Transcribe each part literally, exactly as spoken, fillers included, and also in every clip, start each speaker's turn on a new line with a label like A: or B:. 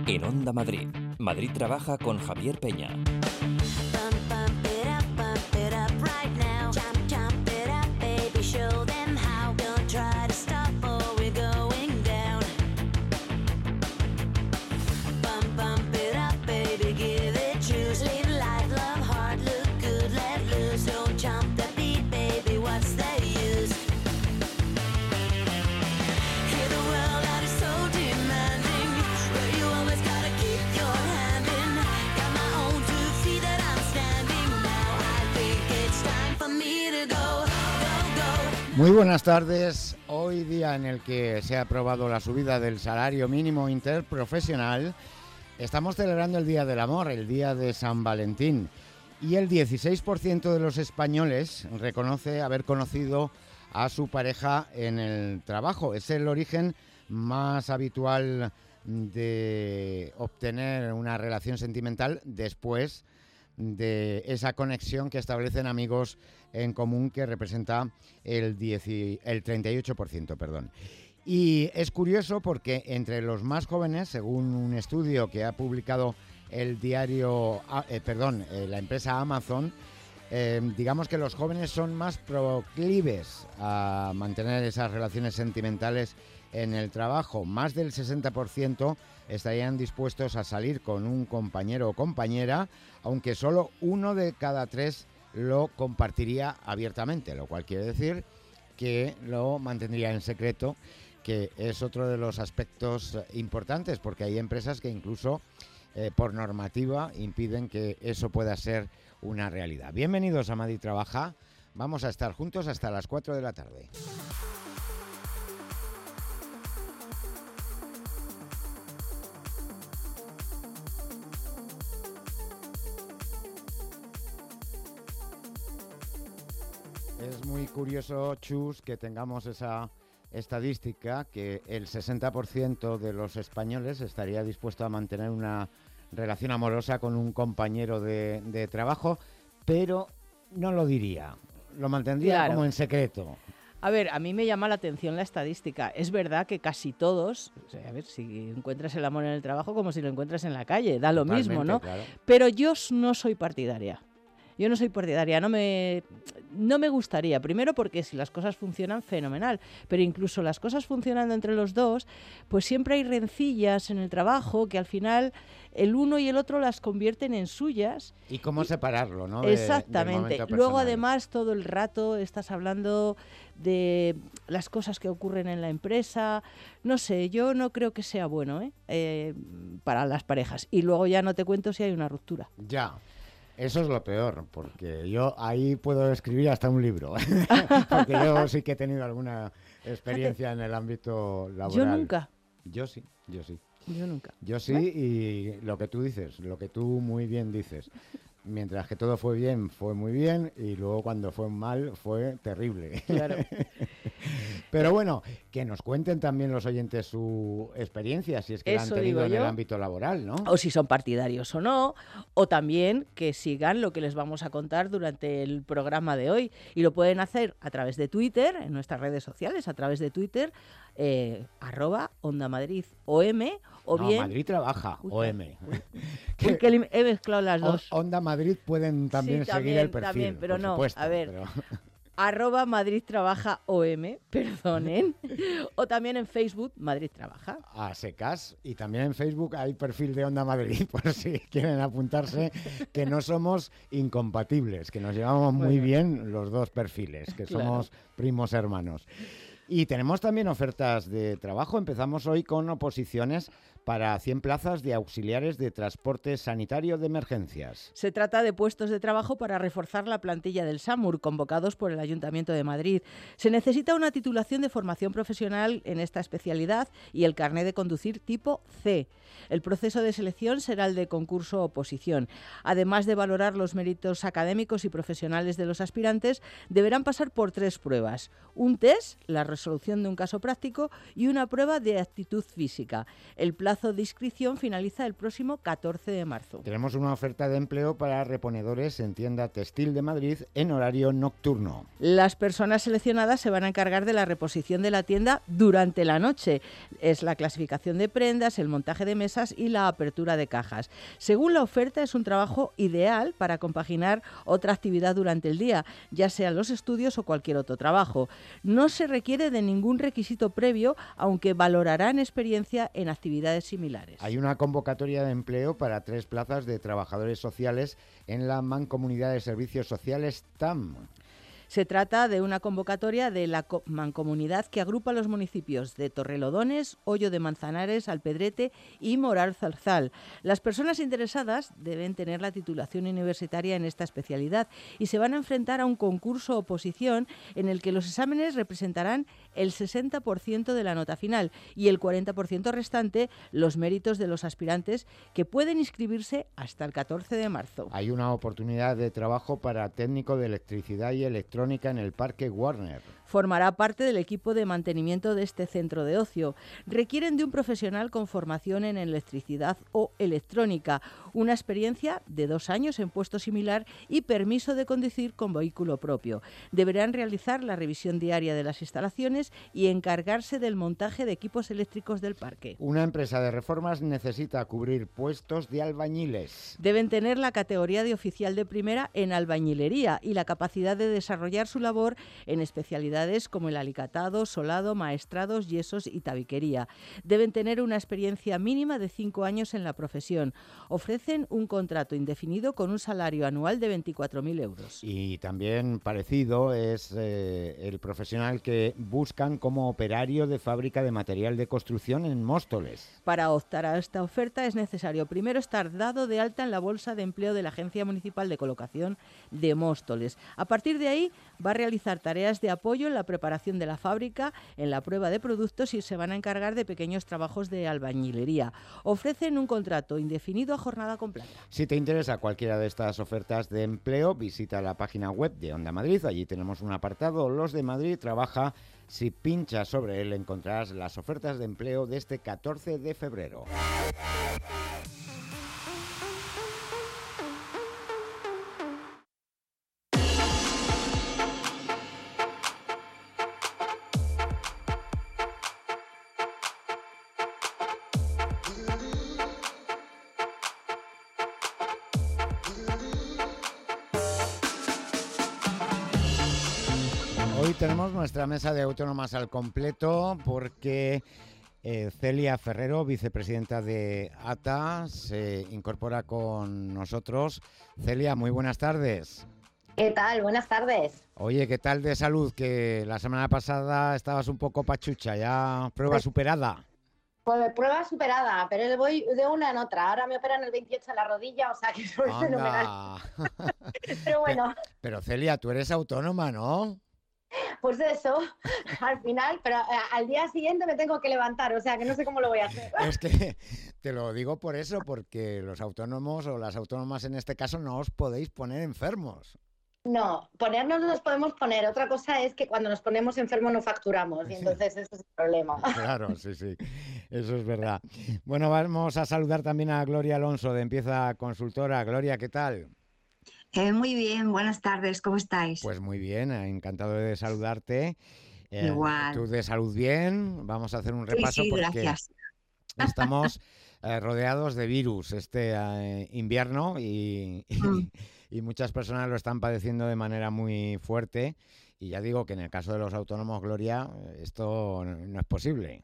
A: En Onda Madrid, Madrid trabaja con Javier Peña.
B: Muy buenas tardes. Hoy, día en el que se ha aprobado la subida del salario mínimo interprofesional, estamos celebrando el Día del Amor, el Día de San Valentín, y el dieciséis por ciento de los españoles reconoce haber conocido a su pareja en el trabajo. Es el origen más habitual de obtener una relación sentimental después de esa conexión que establecen amigos en común, que representa el, diez, el treinta y ocho por ciento. Perdón. Y es curioso porque entre los más jóvenes, según un estudio que ha publicado el diario, eh, perdón, eh, la empresa Amazon, eh, digamos que los jóvenes son más proclives a mantener esas relaciones sentimentales en el trabajo. Más del sesenta por ciento estarían dispuestos a salir con un compañero o compañera, aunque solo uno de cada tres lo compartiría abiertamente, lo cual quiere decir que lo mantendría en secreto, que es otro de los aspectos importantes, porque hay empresas que incluso eh, por normativa impiden que eso pueda ser una realidad. Bienvenidos a Madrid Trabaja. Vamos a estar juntos hasta las cuatro de la tarde. Es muy curioso, Chus, que tengamos esa estadística, que el sesenta por ciento de los españoles estaría dispuesto a mantener una relación amorosa con un compañero de, de trabajo, pero no lo diría, lo mantendría claro, como en secreto.
C: A ver, a mí me llama la atención la estadística. Es verdad que casi todos, o sea, a ver, si encuentras el amor en el trabajo como si lo encuentras en la calle, da lo Totalmente, mismo, ¿no? Claro. Pero yo no soy partidaria. Yo no soy partidaria, no me, no me gustaría. Primero porque si las cosas funcionan, fenomenal. Pero incluso las cosas funcionando entre los dos, pues siempre hay rencillas en el trabajo que al final el uno y el otro las convierten en suyas.
B: ¿Y cómo y, separarlo, no?
C: Exactamente. De, Luego, además, todo el rato estás hablando de las cosas que ocurren en la empresa. No sé, yo no creo que sea bueno, ¿eh? Eh, para las parejas. Y luego ya no te cuento si hay una ruptura.
B: Ya. Eso es lo peor, porque yo ahí puedo escribir hasta un libro, porque yo sí que he tenido alguna experiencia en el ámbito laboral.
C: Yo nunca.
B: Yo sí, yo sí.
C: Yo nunca.
B: Yo sí, y lo que tú dices, lo que tú muy bien dices. Mientras que todo fue bien, fue muy bien, y luego cuando fue mal, fue terrible.
C: Claro.
B: Pero bueno, que nos cuenten también los oyentes su experiencia, si es que la han tenido en el ámbito laboral, ¿no?
C: O si son partidarios o no, o también que sigan lo que les vamos a contar durante el programa de hoy. Y lo pueden hacer a través de Twitter, en nuestras redes sociales, a través de Twitter, eh, arroba Onda Madrid O M, o
B: no,
C: bien...
B: Madrid Trabaja, uy, O M.
C: Uy, que he mezclado las dos.
B: Onda Madrid pueden también
C: sí,
B: seguir
C: también,
B: el perfil,
C: también, pero
B: por
C: no,
B: supuesto,
C: a ver...
B: Pero...
C: arroba Madrid Trabaja O M, perdonen, o también en Facebook Madrid Trabaja.
B: A secas, y también en Facebook hay perfil de Onda Madrid, por si quieren apuntarse, que no somos incompatibles, que nos llevamos muy bueno. bien los dos perfiles, que claro. somos primos hermanos. Y tenemos también ofertas de trabajo. Empezamos hoy con oposiciones para cien plazas de auxiliares de transporte sanitario de emergencias.
C: Se trata de puestos de trabajo para reforzar la plantilla del SAMUR, convocados por el Ayuntamiento de Madrid. Se necesita una titulación de formación profesional en esta especialidad y el carné de conducir tipo C. El proceso de selección será el de concurso-oposición. Además de valorar los méritos académicos y profesionales de los aspirantes, deberán pasar por tres pruebas. Un test, la resolución de un caso práctico y una prueba de actitud física. El plazo de inscripción finaliza el próximo catorce de marzo.
B: Tenemos una oferta de empleo para reponedores en tienda textil de Madrid en horario nocturno.
C: Las personas seleccionadas se van a encargar de la reposición de la tienda durante la noche. Es la clasificación de prendas, el montaje de mesas y la apertura de cajas. Según la oferta, es un trabajo ideal para compaginar otra actividad durante el día, ya sean los estudios o cualquier otro trabajo. No se requiere de ningún requisito previo, aunque valorarán experiencia en actividades similares.
B: Hay una convocatoria de empleo para tres plazas de trabajadores sociales en la Mancomunidad de Servicios Sociales T A M.
C: Se trata de una convocatoria de la mancomunidad que agrupa los municipios de Torrelodones, Hoyo de Manzanares, Alpedrete y Moral Zarzal. Las personas interesadas deben tener la titulación universitaria en esta especialidad y se van a enfrentar a un concurso oposición en el que los exámenes representarán el sesenta por ciento de la nota final y el cuarenta por ciento restante los méritos de los aspirantes, que pueden inscribirse hasta el catorce de marzo.
B: Hay una oportunidad de trabajo para técnico de electricidad y electrónica en el Parque Warner.
C: Formará parte del equipo de mantenimiento de este centro de ocio. Requieren de un profesional con formación en electricidad o electrónica, una experiencia de dos años en puesto similar y permiso de conducir con vehículo propio. Deberán realizar la revisión diaria de las instalaciones y encargarse del montaje de equipos eléctricos del parque.
B: Una empresa de reformas necesita cubrir puestos de albañiles.
C: Deben tener la categoría de oficial de primera en albañilería y la capacidad de desarrollar su labor en especialidades como el alicatado, solado, maestrados, yesos y tabiquería. Deben tener una experiencia mínima de cinco años en la profesión. Ofrecen un contrato indefinido con un salario anual de veinticuatro mil euros.
B: Y también parecido es eh, el profesional que buscan como operario de fábrica de material de construcción en Móstoles.
C: Para optar a esta oferta es necesario primero estar dado de alta en la bolsa de empleo de la Agencia Municipal de Colocación de Móstoles. A partir de ahí va a realizar tareas de apoyo en la preparación de la fábrica, en la prueba de productos y se van a encargar de pequeños trabajos de albañilería. Ofrecen un contrato indefinido a jornada completa.
B: Si te interesa cualquiera de estas ofertas de empleo, visita la página web de Onda Madrid. Allí tenemos un apartado, Los de Madrid Trabaja. Si pinchas sobre él encontrarás las ofertas de empleo de este catorce de febrero. Hoy tenemos nuestra mesa de autónomas al completo porque eh, Celia Ferrero, vicepresidenta de A T A, se incorpora con nosotros. Celia, muy buenas tardes.
D: ¿Qué tal? Buenas tardes.
B: Oye, ¿qué tal de salud? Que la semana pasada estabas un poco pachucha, ya prueba pues, superada.
D: Pues prueba superada, pero voy de una en otra. Ahora me operan el veintiocho en la rodilla, o sea que es fenomenal. Pero bueno.
B: Pero, pero Celia, tú eres autónoma, ¿no?
D: Pues eso, al final, pero al día siguiente me tengo que levantar, o sea que no sé cómo lo voy a hacer.
B: Es que te lo digo por eso, porque los autónomos o las autónomas en este caso no os podéis poner enfermos.
D: No, ponernos nos podemos poner. Otra cosa es que cuando nos ponemos enfermos no facturamos y entonces ese es el problema.
B: Claro, sí, sí, eso es verdad. Bueno, vamos a saludar también a Gloria Alonso de Empieza Consultora. Gloria, ¿qué tal?
E: Eh, muy bien, buenas tardes, ¿cómo estáis?
B: Pues muy bien, encantado de saludarte.
E: Eh, Igual.
B: Tú de salud bien, vamos a hacer un repaso
E: sí, sí,
B: porque
E: gracias.
B: Estamos eh, rodeados de virus este eh, invierno y,
E: Mm.
B: y, y muchas personas lo están padeciendo de manera muy fuerte y ya digo que en el caso de los autónomos, Gloria, esto no es posible.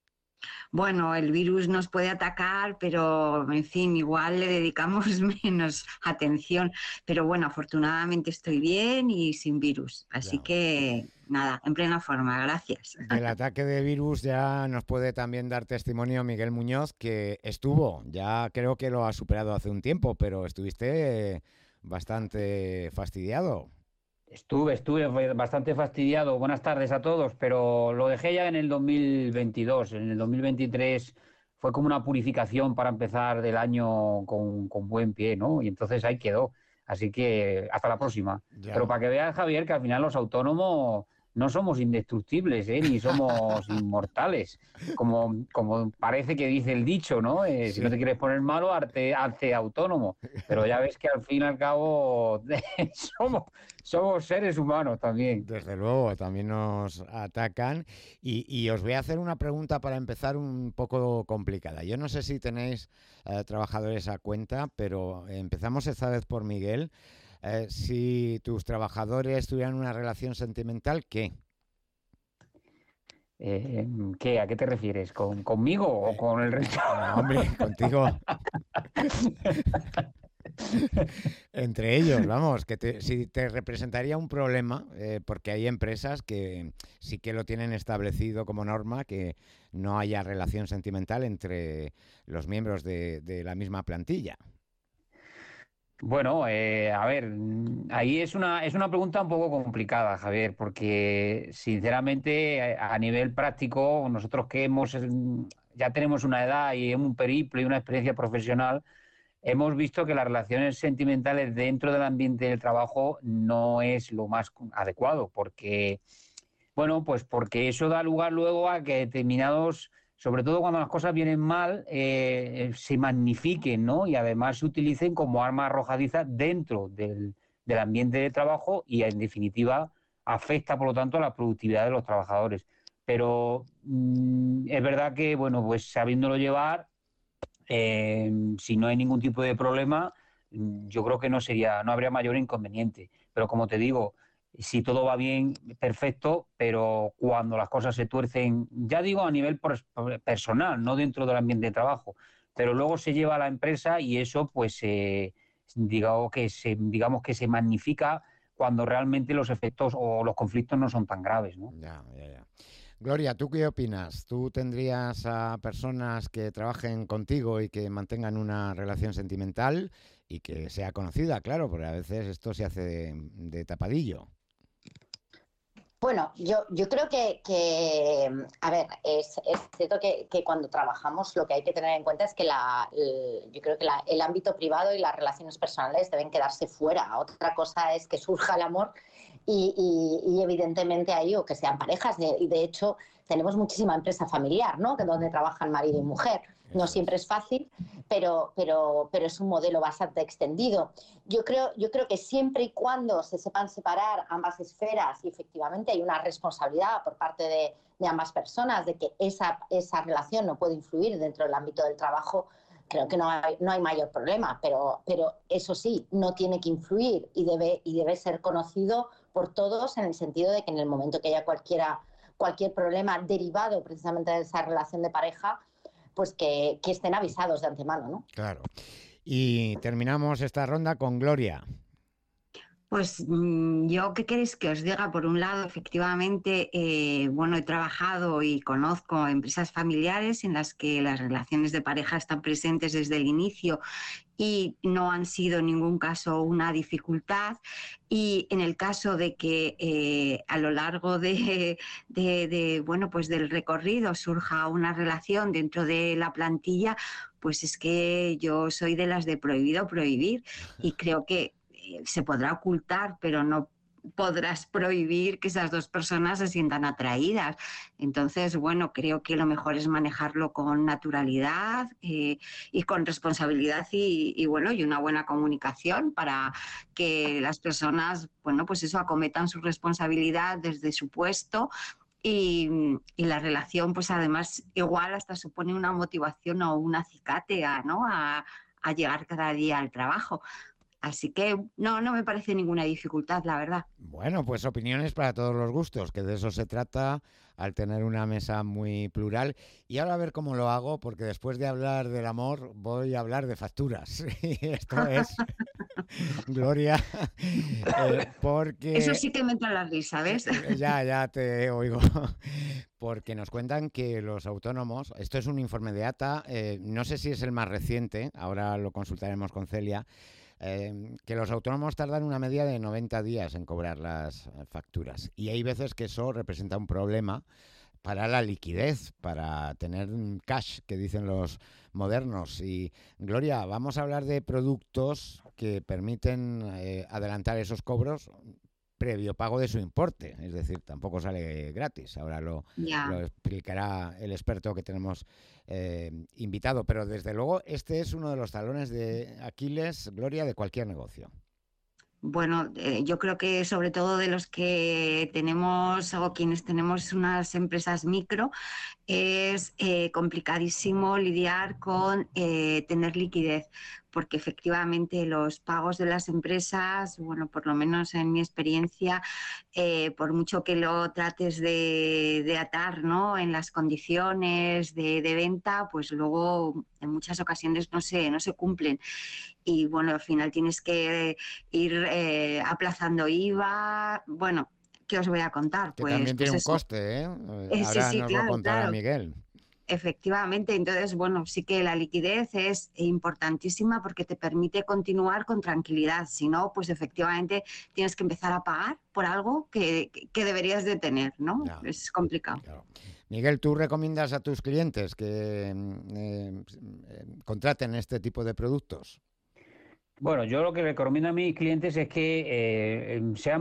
E: Bueno, el virus nos puede atacar, pero en fin, igual le dedicamos menos atención. Pero bueno, afortunadamente estoy bien y sin virus. Así
B: Ya.
E: que nada, en plena forma, gracias.
B: Del ataque de virus ya nos puede también dar testimonio Miguel Muñoz, que estuvo, ya creo que lo ha superado hace un tiempo, pero estuviste bastante fastidiado.
F: Estuve, estuve bastante fastidiado. Buenas tardes a todos, pero lo dejé ya en el dos mil veintidós. En el dos mil veintitrés fue como una purificación para empezar del año con, con buen pie, ¿no? Y entonces ahí quedó. Así que hasta la próxima.
B: Ya.
F: Pero para que veas, Javier, que al final los autónomos no somos indestructibles, ¿eh? Ni somos inmortales, como, como parece que dice el dicho, ¿no? Eh, sí. Si no te quieres poner malo, hazte, hazte autónomo. Pero ya ves que al fin y al cabo somos, somos seres humanos también.
B: Desde luego, también nos atacan. Y, y os voy a hacer una pregunta para empezar un poco complicada. Yo no sé si tenéis eh, trabajadores a cuenta, pero empezamos esta vez por Miguel. Eh, si tus trabajadores tuvieran una relación sentimental, ¿qué?
F: Eh, ¿Qué? ¿A qué te refieres? ¿Con, ¿Conmigo o con el resto?
B: No, hombre, contigo. Entre ellos, vamos, que te, si te representaría un problema, eh, porque hay empresas que sí que lo tienen establecido como norma, que no haya relación sentimental entre los miembros de, de la misma plantilla.
F: Bueno, eh, a ver, ahí es una, es una pregunta un poco complicada, Javier, porque sinceramente a nivel práctico, nosotros que hemos, ya tenemos una edad y un periplo y una experiencia profesional, hemos visto que las relaciones sentimentales dentro del ambiente del trabajo no es lo más adecuado, porque, bueno, pues porque eso da lugar luego a que determinados, sobre todo cuando las cosas vienen mal, eh, se magnifiquen, ¿no? Y además se utilicen como arma arrojadiza dentro del, del ambiente de trabajo y, en definitiva, afecta, por lo tanto, a la productividad de los trabajadores. Pero mmm, es verdad que, bueno, pues sabiéndolo llevar, eh, si no hay ningún tipo de problema, yo creo que no sería, no habría mayor inconveniente. Pero como te digo, si todo va bien, perfecto, pero cuando las cosas se tuercen, ya digo a nivel personal, no dentro del ambiente de trabajo, pero luego se lleva a la empresa y eso pues eh, digamos, que se, digamos que se magnifica cuando realmente los efectos o los conflictos no son tan graves, ¿no?
B: Ya, ya, ya. Gloria, ¿tú qué opinas? ¿Tú tendrías a personas que trabajen contigo y que mantengan una relación sentimental y que sea conocida, claro, porque a veces esto se hace de, de tapadillo?
D: Bueno, yo, yo creo que, que, a ver, es, es cierto que, que cuando trabajamos lo que hay que tener en cuenta es que la, el, yo creo que la, el ámbito privado y las relaciones personales deben quedarse fuera. Otra cosa es que surja el amor y, y, y evidentemente ahí, o que sean parejas, de, y de hecho tenemos muchísima empresa familiar, ¿no? Que donde trabajan marido y mujer. No siempre es fácil, pero, pero, pero es un modelo bastante extendido. Yo creo, yo creo que siempre y cuando se sepan separar ambas esferas y efectivamente hay una responsabilidad por parte de, de ambas personas de que esa, esa relación no puede influir dentro del ámbito del trabajo, creo que no hay, no hay mayor problema, pero, pero eso sí, no tiene que influir y debe, y debe ser conocido por todos en el sentido de que en el momento que haya cualquiera, cualquier problema derivado precisamente de esa relación de pareja, pues que, que estén avisados de antemano, ¿no?
B: Claro. Y terminamos esta ronda con Gloria.
E: Pues yo, ¿qué queréis que os diga? Por un lado, efectivamente, eh, bueno, he trabajado y conozco empresas familiares en las que las relaciones de pareja están presentes desde el inicio y no han sido en ningún caso una dificultad. Y en el caso de que eh, a lo largo de, de, de, bueno, pues del recorrido surja una relación dentro de la plantilla, pues es que yo soy de las de prohibido prohibir y creo que se podrá ocultar, pero no podrás prohibir que esas dos personas se sientan atraídas. Entonces, bueno, creo que lo mejor es manejarlo con naturalidad eh, y con responsabilidad y, y, bueno, y una buena comunicación para que las personas, bueno, pues eso, acometan su responsabilidad desde su puesto. Y, y la relación, pues además, igual hasta supone una motivación o un acicate a, ¿no? a, a llegar cada día al trabajo. Así que no, no me parece ninguna dificultad, la verdad.
B: Bueno, pues opiniones para todos los gustos, que de eso se trata al tener una mesa muy plural. Y ahora a ver cómo lo hago, porque después de hablar del amor voy a hablar de facturas. Y esto es, Gloria, eh, porque...
E: Eso sí que me entra la risa, ¿ves?
B: Ya, ya te oigo. Porque nos cuentan que los autónomos, esto es un informe de A T A, eh, no sé si es el más reciente, ahora lo consultaremos con Celia, Eh, que los autónomos tardan una media de noventa días en cobrar las facturas y hay veces que eso representa un problema para la liquidez, para tener cash, que dicen los modernos. Y Gloria, vamos a hablar de productos que permiten eh, adelantar esos cobros, previo pago de su importe, es decir, tampoco sale gratis. Ahora lo, lo explicará el experto que tenemos eh, invitado, pero desde luego este es uno de los talones de Aquiles, Gloria, de cualquier negocio.
E: Bueno, eh, yo creo que sobre todo de los que tenemos o quienes tenemos unas empresas micro, es eh, complicadísimo lidiar con eh, tener liquidez, porque efectivamente los pagos de las empresas, bueno, por lo menos en mi experiencia, eh, por mucho que lo trates de, de atar, ¿no?, en las condiciones de, de venta, pues luego en muchas ocasiones no se, no se cumplen. Y bueno, al final tienes que ir eh, aplazando I V A, bueno, ¿qué os voy a contar?
B: Que
E: pues,
B: también tiene
E: pues
B: un
E: eso.
B: coste, ¿eh?
E: Eh,
B: Ahora
E: sí, sí,
B: nos
E: claro,
B: lo contará
E: claro.
B: Miguel.
E: Efectivamente, entonces, bueno, sí que la liquidez es importantísima porque te permite continuar con tranquilidad. Si no, pues efectivamente tienes que empezar a pagar por algo que, que deberías de tener, ¿no? No, es complicado.
B: Claro. Miguel, ¿tú recomiendas a tus clientes que eh, contraten este tipo de productos?
F: Bueno, yo lo que recomiendo a mis clientes es que eh, sean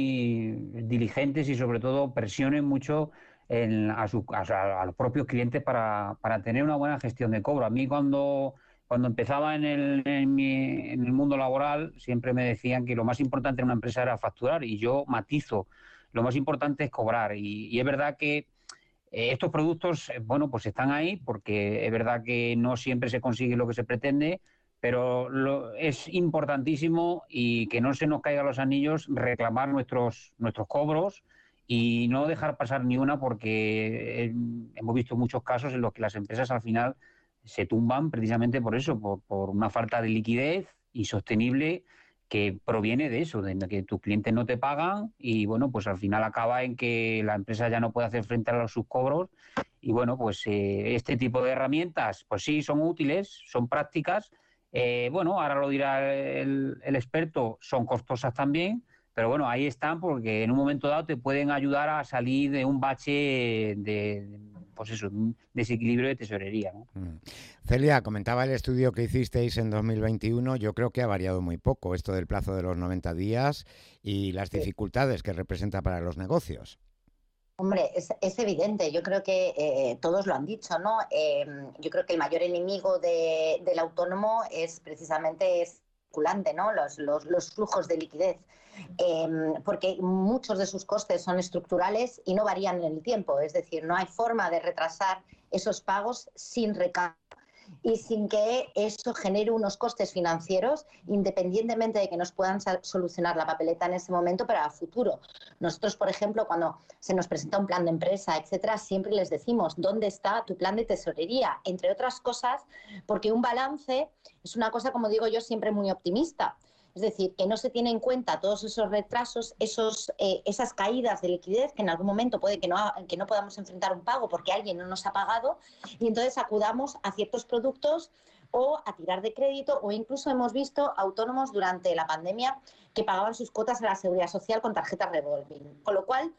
F: muy diligentes y sobre todo presionen mucho en, a, su, a, a los propios clientes para, para tener una buena gestión de cobro. A mí cuando, cuando empezaba en el, en, mi, en el mundo laboral siempre me decían que lo más importante en una empresa era facturar, y yo matizo, lo más importante es cobrar. Y, y es verdad que eh, estos productos, eh, bueno, pues están ahí porque es verdad que no siempre se consigue lo que se pretende, pero lo, es importantísimo, y que no se nos caigan los anillos, reclamar nuestros, nuestros cobros y no dejar pasar ni una, porque eh, hemos visto muchos casos en los que las empresas al final se tumban precisamente por eso, por, por una falta de liquidez insostenible que proviene de eso, de que tus clientes no te pagan, y bueno, pues al final acaba en que la empresa ya no puede hacer frente a sus cobros. Y bueno, pues eh, este tipo de herramientas, pues sí, son útiles, son prácticas. Eh, bueno, ahora lo dirá el, el experto, son costosas también, pero bueno, ahí están porque en un momento dado te pueden ayudar a salir de un bache de, pues eso, un desequilibrio de tesorería, ¿no?
B: Mm. Celia, comentaba el estudio que hicisteis en dos mil veintiuno, yo creo que ha variado muy poco esto del plazo de los noventa días y las dificultades que representa para los negocios.
D: Hombre, es, es evidente, yo creo que eh, todos lo han dicho, ¿no? Eh, yo creo que el mayor enemigo de, del autónomo es precisamente es circulante, ¿no? Los, los, los flujos de liquidez, eh, porque muchos de sus costes son estructurales y no varían en el tiempo, es decir, no hay forma de retrasar esos pagos sin recargo y sin que eso genere unos costes financieros, independientemente de que nos puedan solucionar la papeleta en ese momento para el futuro. Nosotros, por ejemplo, cuando se nos presenta un plan de empresa, etcétera, siempre les decimos, ¿dónde está tu plan de tesorería? Entre otras cosas, porque un balance es una cosa, como digo yo, siempre muy optimista. Es decir, que no se tiene en cuenta todos esos retrasos, esos, eh, esas caídas de liquidez, que en algún momento puede que no, que no podamos enfrentar un pago porque alguien no nos ha pagado, y entonces acudamos a ciertos productos o a tirar de crédito, o incluso hemos visto autónomos durante la pandemia que pagaban sus cuotas a la Seguridad Social con tarjetas revolving. Con lo cual,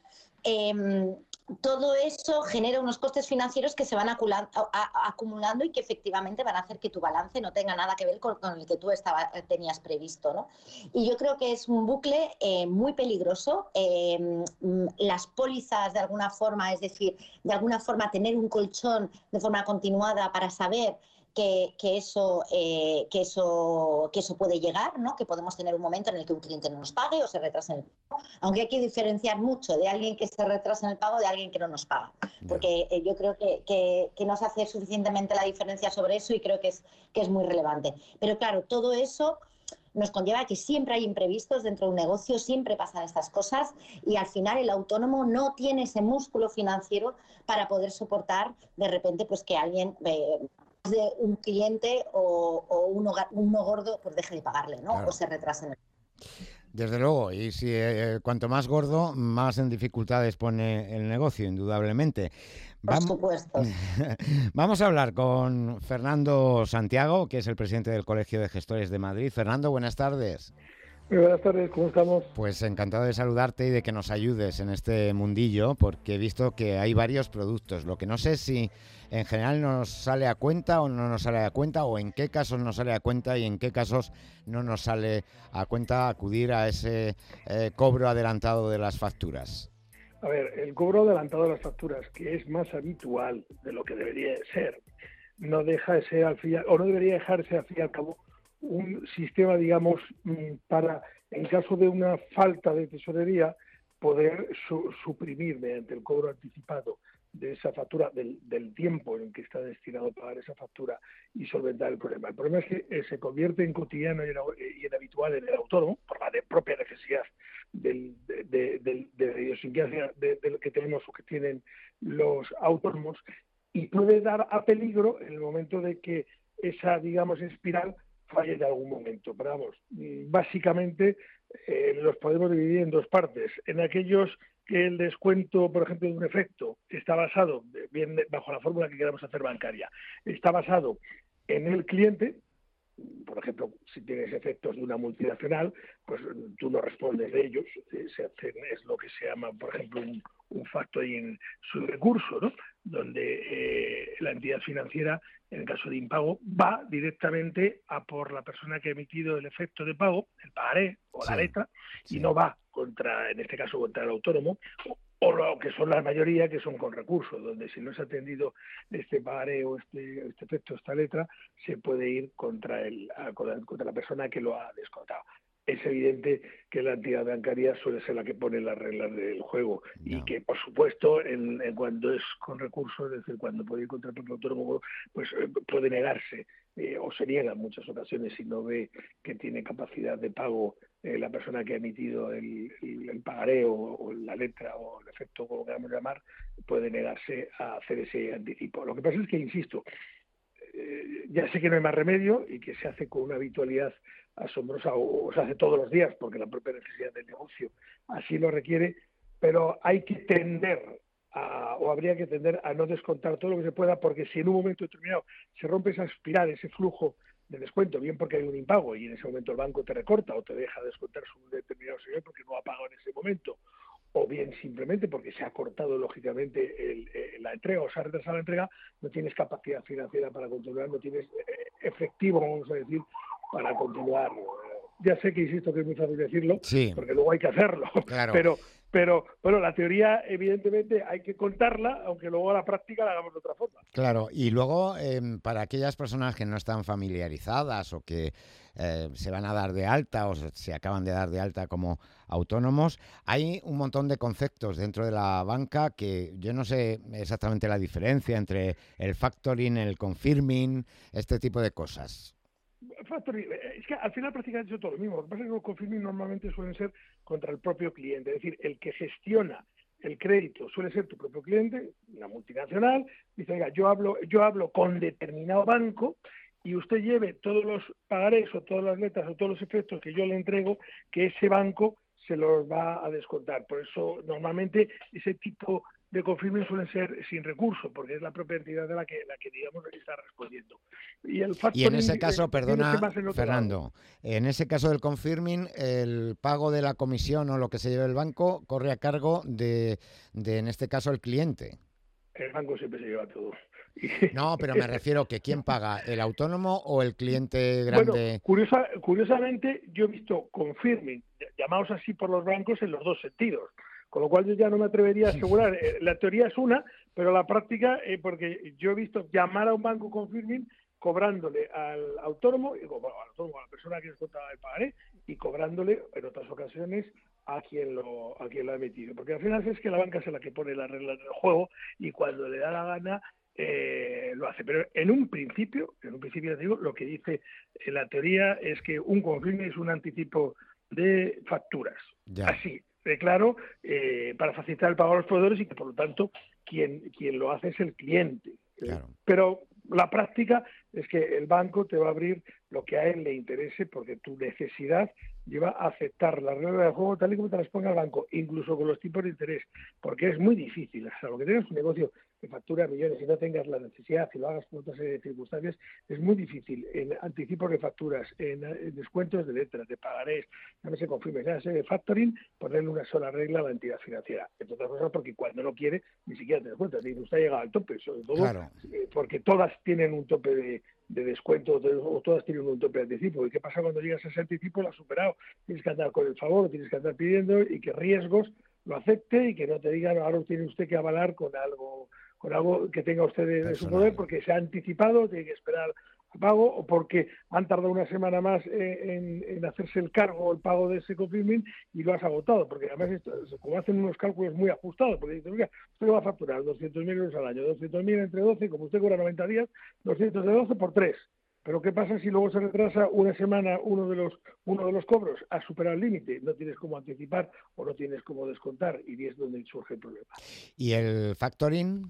D: eh, todo eso genera unos costes financieros que se van acumulando y que efectivamente van a hacer que tu balance no tenga nada que ver con, con el que tú estaba, tenías previsto, ¿no? Y yo creo que es un bucle eh, muy peligroso. Eh, las pólizas, de alguna forma, es decir, de alguna forma tener un colchón de forma continuada para saber Que, que, eso, eh, que, eso, que eso puede llegar, ¿no? Que podemos tener un momento en el que un cliente no nos pague o se retrase en el pago, aunque hay que diferenciar mucho de alguien que se retrasa en el pago de alguien que no nos paga, porque eh, yo creo que, que, que no se hace suficientemente la diferencia sobre eso y creo que es, que es muy relevante. Pero claro, todo eso nos conlleva a que siempre hay imprevistos dentro de un negocio, siempre pasan estas cosas y al final el autónomo no tiene ese músculo financiero para poder soportar de repente pues que alguien... Eh, de un cliente o, o uno, uno gordo pues deje de pagarle, ¿no? Claro. O se retrase en el...
B: Desde luego, y si eh, cuanto más gordo, más en dificultades pone el negocio, indudablemente.
D: Vamos, Por supuesto.
B: Vamos a hablar con Fernando Santiago, que es el presidente del Colegio de Gestores de Madrid. Fernando, buenas tardes.
G: Muy buenas tardes, ¿cómo estamos?
B: Pues encantado de saludarte y de que nos ayudes en este mundillo, porque he visto que hay varios productos. Lo que no sé si en general nos sale a cuenta o no nos sale a cuenta, o en qué casos nos sale a cuenta y en qué casos no nos sale a cuenta acudir a ese eh, cobro adelantado de las facturas.
G: A ver, el cobro adelantado de las facturas, que es más habitual de lo que debería ser, no deja de ser al fin, o no debería dejarse al fin y al cabo un sistema, digamos, para, en caso de una falta de tesorería, poder su, suprimir mediante el cobro anticipado de esa factura, del, del tiempo en el que está destinado a pagar esa factura y solventar el problema. El problema es que eh, se convierte en cotidiano y en, y en habitual en el autónomo, por la de propia necesidad del, de, de, de, de la idiosincrasia de, de lo que tenemos o que tienen los autónomos, y puede dar a peligro en el momento de que esa, digamos, espiral falle en algún momento. Pero vamos, básicamente eh, los podemos dividir en dos partes. En aquellos que el descuento, por ejemplo, de un efecto está basado, bien bajo la fórmula que queramos hacer bancaria, está basado en el cliente. Por ejemplo, si tienes efectos de una multinacional, pues tú no respondes de ellos, se hacen, es lo que se llama, por ejemplo, un, un factoring su recurso, ¿no? Donde eh, la entidad financiera, en el caso de impago, va directamente a por la persona que ha emitido el efecto de pago, el pagaré o sí, la letra, sí. Y no va contra, en este caso, contra el autónomo, o, o lo que son la mayoría, que son con recursos, donde si no se ha atendido este pagaré o este, este efecto, esta letra, se puede ir contra, el, contra la persona que lo ha descontado. Es evidente que la entidad bancaria suele ser la que pone las reglas del juego, no. Y que, por supuesto, en, en cuando es con recursos, es decir, cuando puede ir contra el propio autónomo, pues eh, puede negarse eh, o se niega en muchas ocasiones si no ve que tiene capacidad de pago eh, la persona que ha emitido el, el, el pagaré o, o la letra o el efecto, como queramos llamar, puede negarse a hacer ese anticipo. Lo que pasa es que, insisto, eh, ya sé que no hay más remedio y que se hace con una habitualidad asombrosa o, o se hace todos los días porque la propia necesidad del negocio así lo requiere, pero hay que tender a, o habría que tender a no descontar todo lo que se pueda, porque si en un momento determinado se rompe esa espiral, ese flujo de descuento, bien porque hay un impago y en ese momento el banco te recorta o te deja descontar su determinado señor porque no ha pagado en ese momento, o bien simplemente porque se ha cortado lógicamente el, el, la entrega o se ha retrasado la entrega, no tienes capacidad financiera para continuar, no tienes eh, efectivo, vamos a decir, para continuar. Ya sé que insisto que es muy fácil decirlo, sí, porque luego hay que hacerlo, claro. pero pero bueno, la teoría evidentemente hay que contarla, aunque luego a la práctica la hagamos de otra forma.
B: Claro, y luego eh, para aquellas personas que no están familiarizadas o que eh, se van a dar de alta o se acaban de dar de alta como autónomos, hay un montón de conceptos dentro de la banca que yo no sé exactamente la diferencia entre el factoring, el confirming, este tipo de cosas.
G: Factoring, es que al final prácticamente es todo lo mismo. Lo que pasa es que los confirming normalmente suelen ser contra el propio cliente, es decir, el que gestiona el crédito suele ser tu propio cliente, una multinacional, dice, oiga, yo hablo, yo hablo con determinado banco y usted lleve todos los pagarés o todas las letras o todos los efectos que yo le entrego, que ese banco se los va a descontar. Por eso normalmente ese tipo de confirming suelen ser sin recurso, porque es la propia entidad de la que, la que digamos, está respondiendo. Y, el
B: y en ese caso, eh, perdona, en Fernando, lado. en ese caso del confirming, el pago de la comisión o lo que se lleve el banco corre a cargo de, de, en este caso, el cliente.
G: El banco siempre se lleva todo.
B: No, pero me refiero que ¿quién paga? ¿El autónomo o el cliente grande?
G: Bueno, curiosa, curiosamente, yo he visto confirming, llamados así por los bancos, en los dos sentidos. Con lo cual yo ya no me atrevería a asegurar. La teoría es una, pero la práctica, eh, porque yo he visto llamar a un banco confirming cobrándole al autónomo, y, bueno, al autónomo, a la persona que descontaba el pagaré, y cobrándole en otras ocasiones a quien lo a quien lo ha emitido. Porque al final es que la banca es la que pone las reglas del juego y cuando le da la gana eh, lo hace. Pero en un principio, en un principio digo, lo que dice en la teoría es que un confirming es un anticipo de facturas. Ya. Así. Claro, eh, para facilitar el pago a los proveedores y que por lo tanto quien, quien lo hace es el cliente. Claro. Pero la práctica es que el banco te va a abrir lo que a él le interese porque tu necesidad lleva a aceptar las reglas del juego tal y como te las ponga el banco, incluso con los tipos de interés, porque es muy difícil, o sea, lo que tienes un negocio que factura millones y no tengas la necesidad y lo hagas por otra serie de circunstancias, es muy difícil en anticipos de facturas, en, en descuentos de letras, de pagarés, ya no se confirme, ya de factoring, ponerle una sola regla a la entidad financiera. Entre otras cosas porque cuando no quiere, ni siquiera te das cuenta, dice, usted ha llegado al tope, sobre todo
B: claro.
G: eh, porque todas tienen un tope de, de descuento o todas tienen un tope de anticipo. ¿Y qué pasa cuando llegas a ese anticipo? Lo has superado. Tienes que andar con el favor, tienes que andar pidiendo y que riesgos lo acepte y que no te digan ahora tiene usted que avalar con algo con algo que tenga usted de, de su poder porque se ha anticipado, tiene que esperar a pago o porque han tardado una semana más en, en hacerse el cargo o el pago de ese confirming y lo has agotado, porque además esto, como hacen unos cálculos muy ajustados, porque dicen, mira, usted va a facturar doscientos mil euros al año, doscientos mil entre doce, como usted cobra noventa días, doscientos de doce por tres. Pero ¿qué pasa si luego se retrasa una semana uno de los uno de los cobros? Ha superado el límite, no tienes cómo anticipar o no tienes cómo descontar y es donde surge el problema.
B: ¿Y el factoring?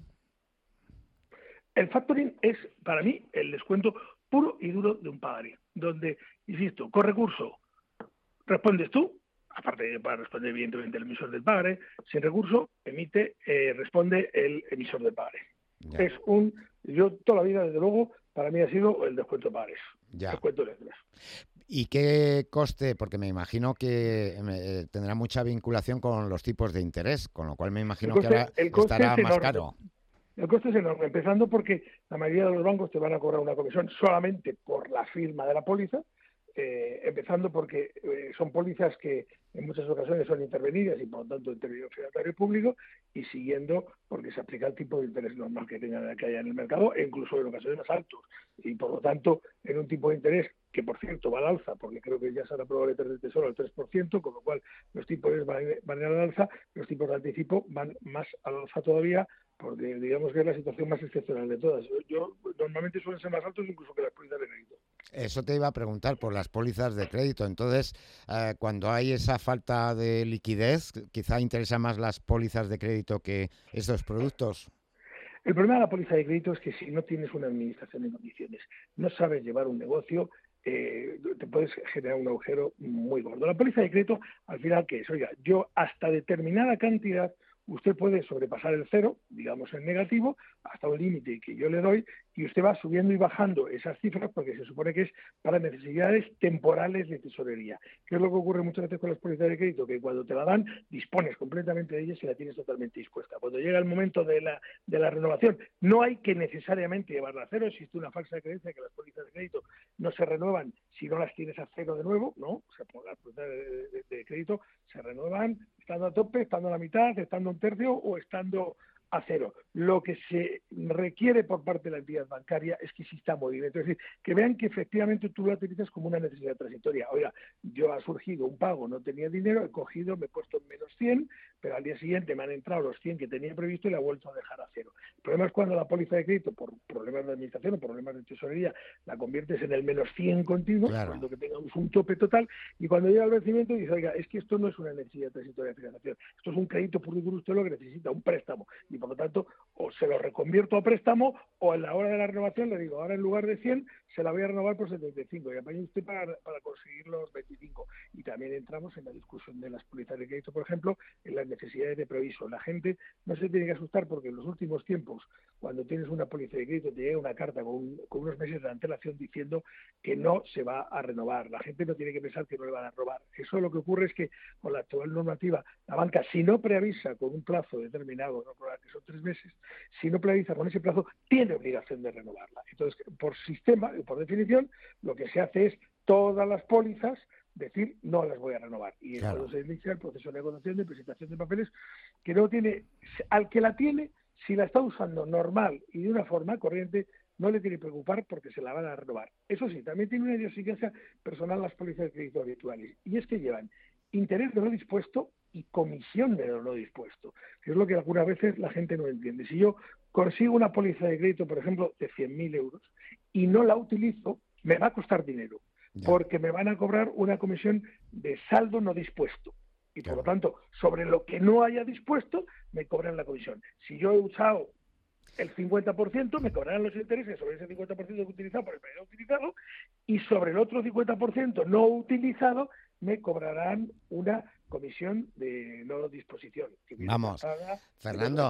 G: El factoring es, para mí, el descuento puro y duro de un pagaré, donde, insisto, con recurso respondes tú, aparte de para responder evidentemente el emisor del pagaré, sin recurso emite, eh, responde el emisor del pagaré. Ya. Es un, yo toda la vida, desde luego, para mí ha sido el descuento de pagarés,
B: ya.
G: Descuento de letras.
B: ¿Y qué coste? Porque me imagino que eh, tendrá mucha vinculación con los tipos de interés, con lo cual me imagino
G: coste,
B: que ahora estará más caro.
G: El coste es enorme, empezando porque la mayoría de los bancos te van a cobrar una comisión solamente por la firma de la póliza, eh, empezando porque eh, son pólizas que en muchas ocasiones son intervenidas y por lo tanto intervenido financiero público, y siguiendo porque se aplica el tipo de interés normal que tenga que haya en el mercado e incluso en ocasiones más altos, y por lo tanto en un tipo de interés que por cierto va al alza, porque creo que ya se han aprobado letras del Tesoro al tres por ciento, con lo cual los tipos van, van al alza, los tipos de anticipo van más al alza todavía, porque digamos que es la situación más excepcional de todas. Yo normalmente suelen ser más altos incluso que las pólizas de crédito.
B: Eso te iba a preguntar por las pólizas de crédito. Entonces, eh, cuando hay esa falta de liquidez, quizá interesa más las pólizas de crédito que estos productos.
G: El problema de la póliza de crédito es que si no tienes una administración en condiciones, no sabes llevar un negocio, eh, te puedes generar un agujero muy gordo. La póliza de crédito, al final, ¿qué es? Oiga, yo hasta determinada cantidad, usted puede sobrepasar el cero, digamos en negativo, hasta un límite que yo le doy, y usted va subiendo y bajando esas cifras porque se supone que es para necesidades temporales de tesorería. ¿Qué es lo que ocurre muchas veces con las pólizas de crédito? Que cuando te la dan, dispones completamente de ellas y la tienes totalmente dispuesta. Cuando llega el momento de la, de la renovación, no hay que necesariamente llevarla a cero. Existe una falsa creencia que las pólizas de crédito no se renuevan si no las tienes a cero de nuevo, ¿no? O sea, las pólizas de, de, de crédito se renuevan estando a tope, estando a la mitad, estando a un tercio o estando a cero. Lo que se requiere por parte de la entidad bancaria es que exista movimiento, es decir, que vean que efectivamente tú lo utilizas como una necesidad transitoria. Oiga, yo ha surgido un pago, no tenía dinero, he cogido, me he puesto en menos cien, pero al día siguiente me han entrado los cien que tenía previsto y la he vuelto a dejar a cero. El problema es cuando la póliza de crédito, por problemas de administración o problemas de tesorería, la conviertes en el menos cien continuo, claro, cuando que tengamos un tope total, y cuando llega el vencimiento dice, oiga, es que esto no es una necesidad transitoria de financiación, esto es un crédito puro y duro, usted lo que necesita, un préstamo, y por lo tanto, o se lo reconvierto a préstamo, o en la hora de la renovación le digo, ahora en lugar de cien, se la voy a renovar por setenta y cinco, y apañe usted para, para conseguir los veinticinco. Y también entramos en la discusión de las pólizas de crédito, por ejemplo, en las necesidades de previso. La gente no se tiene que asustar porque en los últimos tiempos, cuando tienes una póliza de crédito, te llega una carta con, un, con unos meses de antelación diciendo que no se va a renovar. La gente no tiene que pensar que no le van a robar. Eso lo que ocurre es que con la actual normativa, la banca, si no preavisa con un plazo determinado, no que son tres meses, si no preavisa con ese plazo, tiene obligación de renovarla. Entonces, por sistema, por definición, lo que se hace es todas las pólizas decir no las voy a renovar. Y claro, cuando se inicia el proceso de negociación, de presentación de papeles, que no tiene, al que la tiene, si la está usando normal y de una forma corriente, no le tiene que preocupar porque se la van a renovar. Eso sí, también tiene una idiosincrasia personal las pólizas de crédito habituales, y es que llevan interés de lo dispuesto y comisión de lo no dispuesto, que es lo que algunas veces la gente no entiende. Si yo consigo una póliza de crédito, por ejemplo, de cien mil euros y no la utilizo, me va a costar dinero, ya, porque me van a cobrar una comisión de saldo no dispuesto. Y por claro, lo tanto, sobre lo que no haya dispuesto, me cobran la comisión. Si yo he usado el cincuenta por ciento, me cobrarán los intereses sobre ese cincuenta por ciento que he utilizado por el periodo utilizado, y sobre el otro cincuenta por ciento no utilizado, me cobrarán una comisión de no disposición.
B: Vamos, Fernando,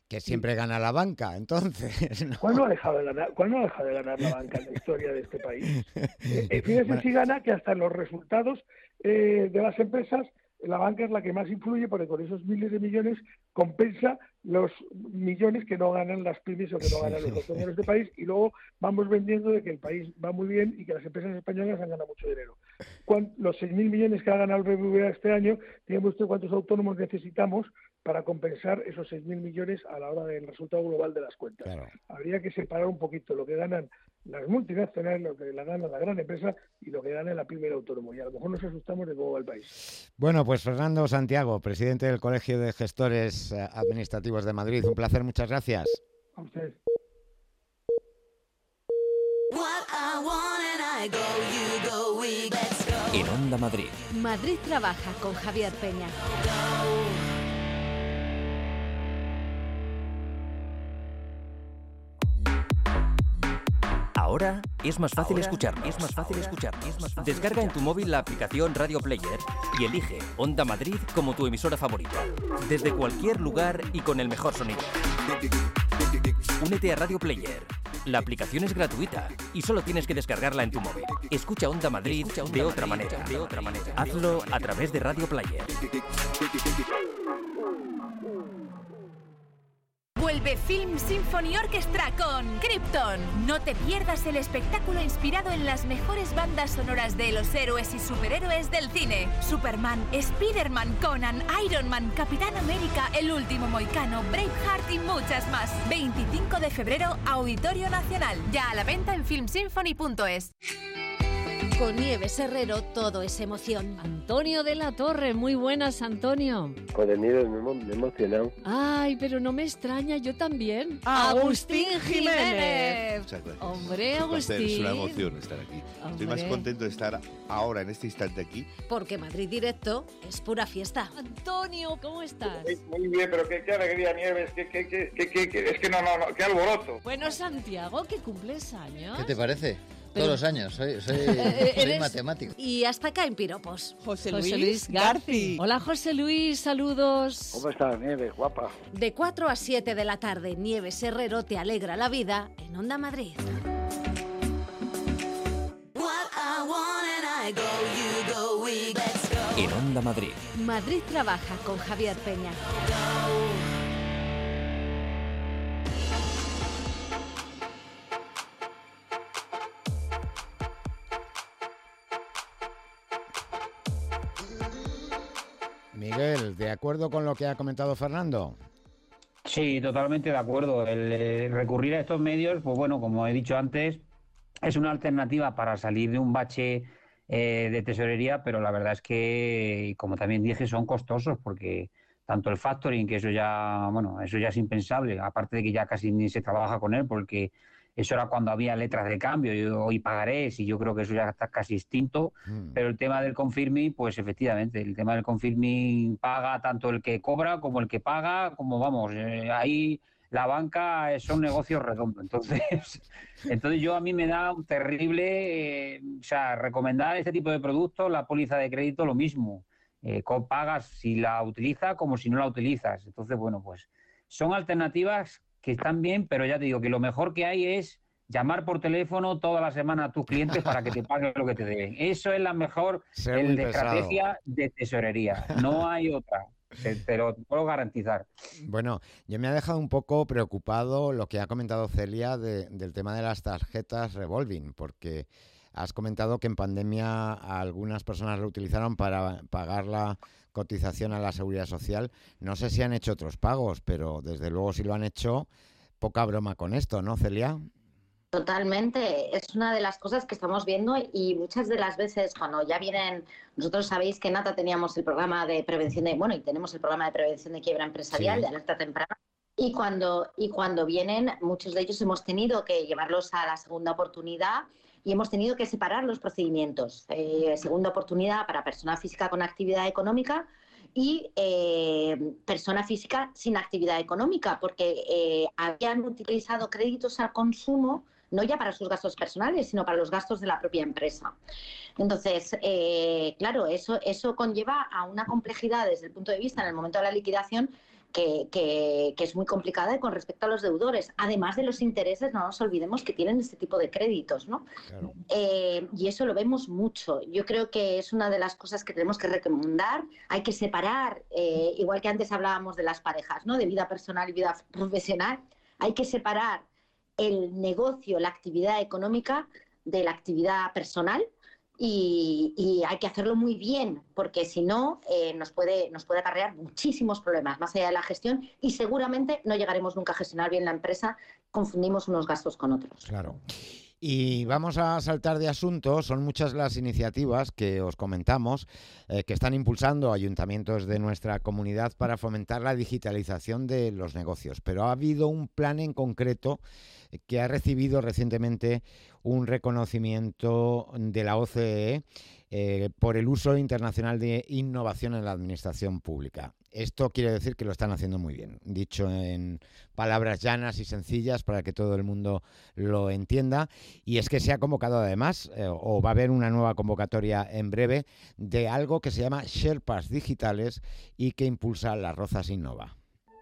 B: Que siempre gana la banca, entonces. ¿no?
G: ¿Cuándo ha dejado de ganar, ¿cuándo ha dejado de ganar la banca en la historia de este país? Eh, fíjese bueno. si gana que hasta en los resultados eh, de las empresas la banca es la que más influye porque con esos miles de millones compensa los millones que no ganan las pymes o que no ganan los autónomos de este país, y luego vamos vendiendo de que el país va muy bien y que las empresas españolas han ganado mucho dinero. Los seis mil millones que ha ganado el B B V A este año, dígame usted cuántos autónomos necesitamos para compensar esos seis mil millones a la hora del resultado global de las cuentas. Claro. Habría que separar un poquito lo que ganan las multinacionales, lo que la gana la gran empresa y lo que gana la pyme y el autónomo. Y a lo mejor nos asustamos de cómo va el país.
B: Bueno, pues Fernando Santiago, presidente del Colegio de Gestores Administrativos de Madrid. Un placer, muchas gracias.
G: A usted.
A: En Onda Madrid.
H: Madrid trabaja con Javier Peña.
A: Ahora es más fácil escucharnos. Es más fácil escucharnos. Es más fácil Descarga escuchar. en tu móvil la aplicación Radio Player y elige Onda Madrid como tu emisora favorita. Desde cualquier lugar y con el mejor sonido. Únete a Radio Player. La aplicación es gratuita y solo tienes que descargarla en tu móvil. Escucha Onda Madrid, Escucha Onda de, otra Madrid manera. de otra manera. Hazlo a través de Radio Player.
I: Vuelve Film Symphony Orchestra con Krypton. No te pierdas el espectáculo inspirado en las mejores bandas sonoras de los héroes y superhéroes del cine. Superman, Spider-Man, Conan, Iron Man, Capitán América, El Último Mohicano, Braveheart y muchas más. veinticinco de febrero, Auditorio Nacional. Ya a la venta en film symphony punto es.
H: Con Nieves Herrero todo es emoción.
J: Antonio de la Torre, muy buenas, Antonio.
K: Joder, Nieves, me, me he emocionado.
J: Ay, pero no me extraña, yo también.
C: Agustín Jiménez.
L: Muchas gracias.
J: Hombre, Agustín.
L: Es una emoción estar aquí. Hombre. Estoy más contento de estar ahora, en este instante aquí.
H: Porque Madrid Directo es pura fiesta.
J: Antonio, ¿cómo estás?
M: Muy bien, pero qué, qué alegría, Nieves, qué, qué, qué, qué, qué, es que no, no, no, qué alboroto.
J: Bueno, Santiago, que cumples años.
N: ¿Qué te parece? Pero, todos los años, soy, soy, soy matemático.
H: Y hasta acá en piropos.
C: José Luis, José Luis Garci.
J: Hola, José Luis, saludos.
K: ¿Cómo estás, Nieves, guapa?
H: De cuatro a siete de la tarde, Nieves Herrero te alegra la vida en Onda Madrid.
A: En Onda Madrid.
H: Madrid trabaja con Javier Peña.
B: Miguel, ¿de acuerdo con lo que ha comentado Fernando?
F: Sí, totalmente de acuerdo. El, el recurrir a estos medios, pues bueno, como he dicho antes, es una alternativa para salir de un bache eh, de tesorería, pero la verdad es que, como también dije, son costosos porque tanto el factoring, que eso ya, bueno, eso ya es impensable, aparte de que ya casi ni se trabaja con él porque eso era cuando había letras de cambio y hoy pagarés, y yo creo que eso ya está casi extinto. Mm. Pero el tema del confirming, pues efectivamente, el tema del confirming paga tanto el que cobra como el que paga, como vamos, eh, ahí la banca son negocios redondos. Entonces, entonces yo a mí me da un terrible, eh, o sea, recomendar este tipo de productos, la póliza de crédito, lo mismo. Eh, pagas si la utilizas como si no la utilizas. Entonces, bueno, pues son alternativas que están bien, pero ya te digo que lo mejor que hay es llamar por teléfono toda la semana a tus clientes para que te paguen lo que te deben. Eso es la mejor el de estrategia de tesorería. No hay otra. Te, te lo puedo garantizar.
B: Bueno, yo me ha dejado un poco preocupado lo que ha comentado Celia de, del tema de las tarjetas revolving, porque has comentado que en pandemia algunas personas lo utilizaron para pagar la cotización a la Seguridad Social. No sé si han hecho otros pagos, pero desde luego si lo han hecho, poca broma con esto, ¿no, Celia?
D: Totalmente, es una de las cosas que estamos viendo y muchas de las veces cuando ya vienen, nosotros sabéis que en Nata teníamos el programa de prevención de, bueno, y tenemos el programa de prevención de quiebra empresarial, sí, de alerta temprana, y cuando, y cuando vienen, muchos de ellos hemos tenido que llevarlos a la segunda oportunidad y hemos tenido que separar los procedimientos. Eh, segunda oportunidad para persona física con actividad económica y eh, persona física sin actividad económica, porque eh, habían utilizado créditos al consumo no ya para sus gastos personales, sino para los gastos de la propia empresa. Entonces, eh, claro, eso, eso conlleva a una complejidad desde el punto de vista en el momento de la liquidación que, que, que es muy complicada con respecto a los deudores. Además de los intereses, no nos olvidemos que tienen este tipo de créditos, ¿no? Claro. Eh, y eso lo vemos mucho. Yo creo que es una de las cosas que tenemos que recomendar. Hay que separar, eh, igual que antes hablábamos de las parejas, ¿no? De vida personal y vida profesional. Hay que separar el negocio, la actividad económica de la actividad personal. Y, y hay que hacerlo muy bien, porque si no eh, nos puede, nos puede acarrear muchísimos problemas más allá de la gestión, y seguramente no llegaremos nunca a gestionar bien la empresa, confundimos unos gastos con otros.
B: Claro. Y vamos a saltar de asunto. Son muchas las iniciativas que os comentamos eh, que están impulsando ayuntamientos de nuestra comunidad para fomentar la digitalización de los negocios. Pero ha habido un plan en concreto que ha recibido recientemente un reconocimiento de la O C E eh, por el uso internacional de innovación en la administración pública. Esto quiere decir que lo están haciendo muy bien, dicho en palabras llanas y sencillas para que todo el mundo lo entienda. Y es que se ha convocado además, eh, o va a haber una nueva convocatoria en breve, de algo que se llama Sherpas Digitales y que impulsa Las Rozas Innova.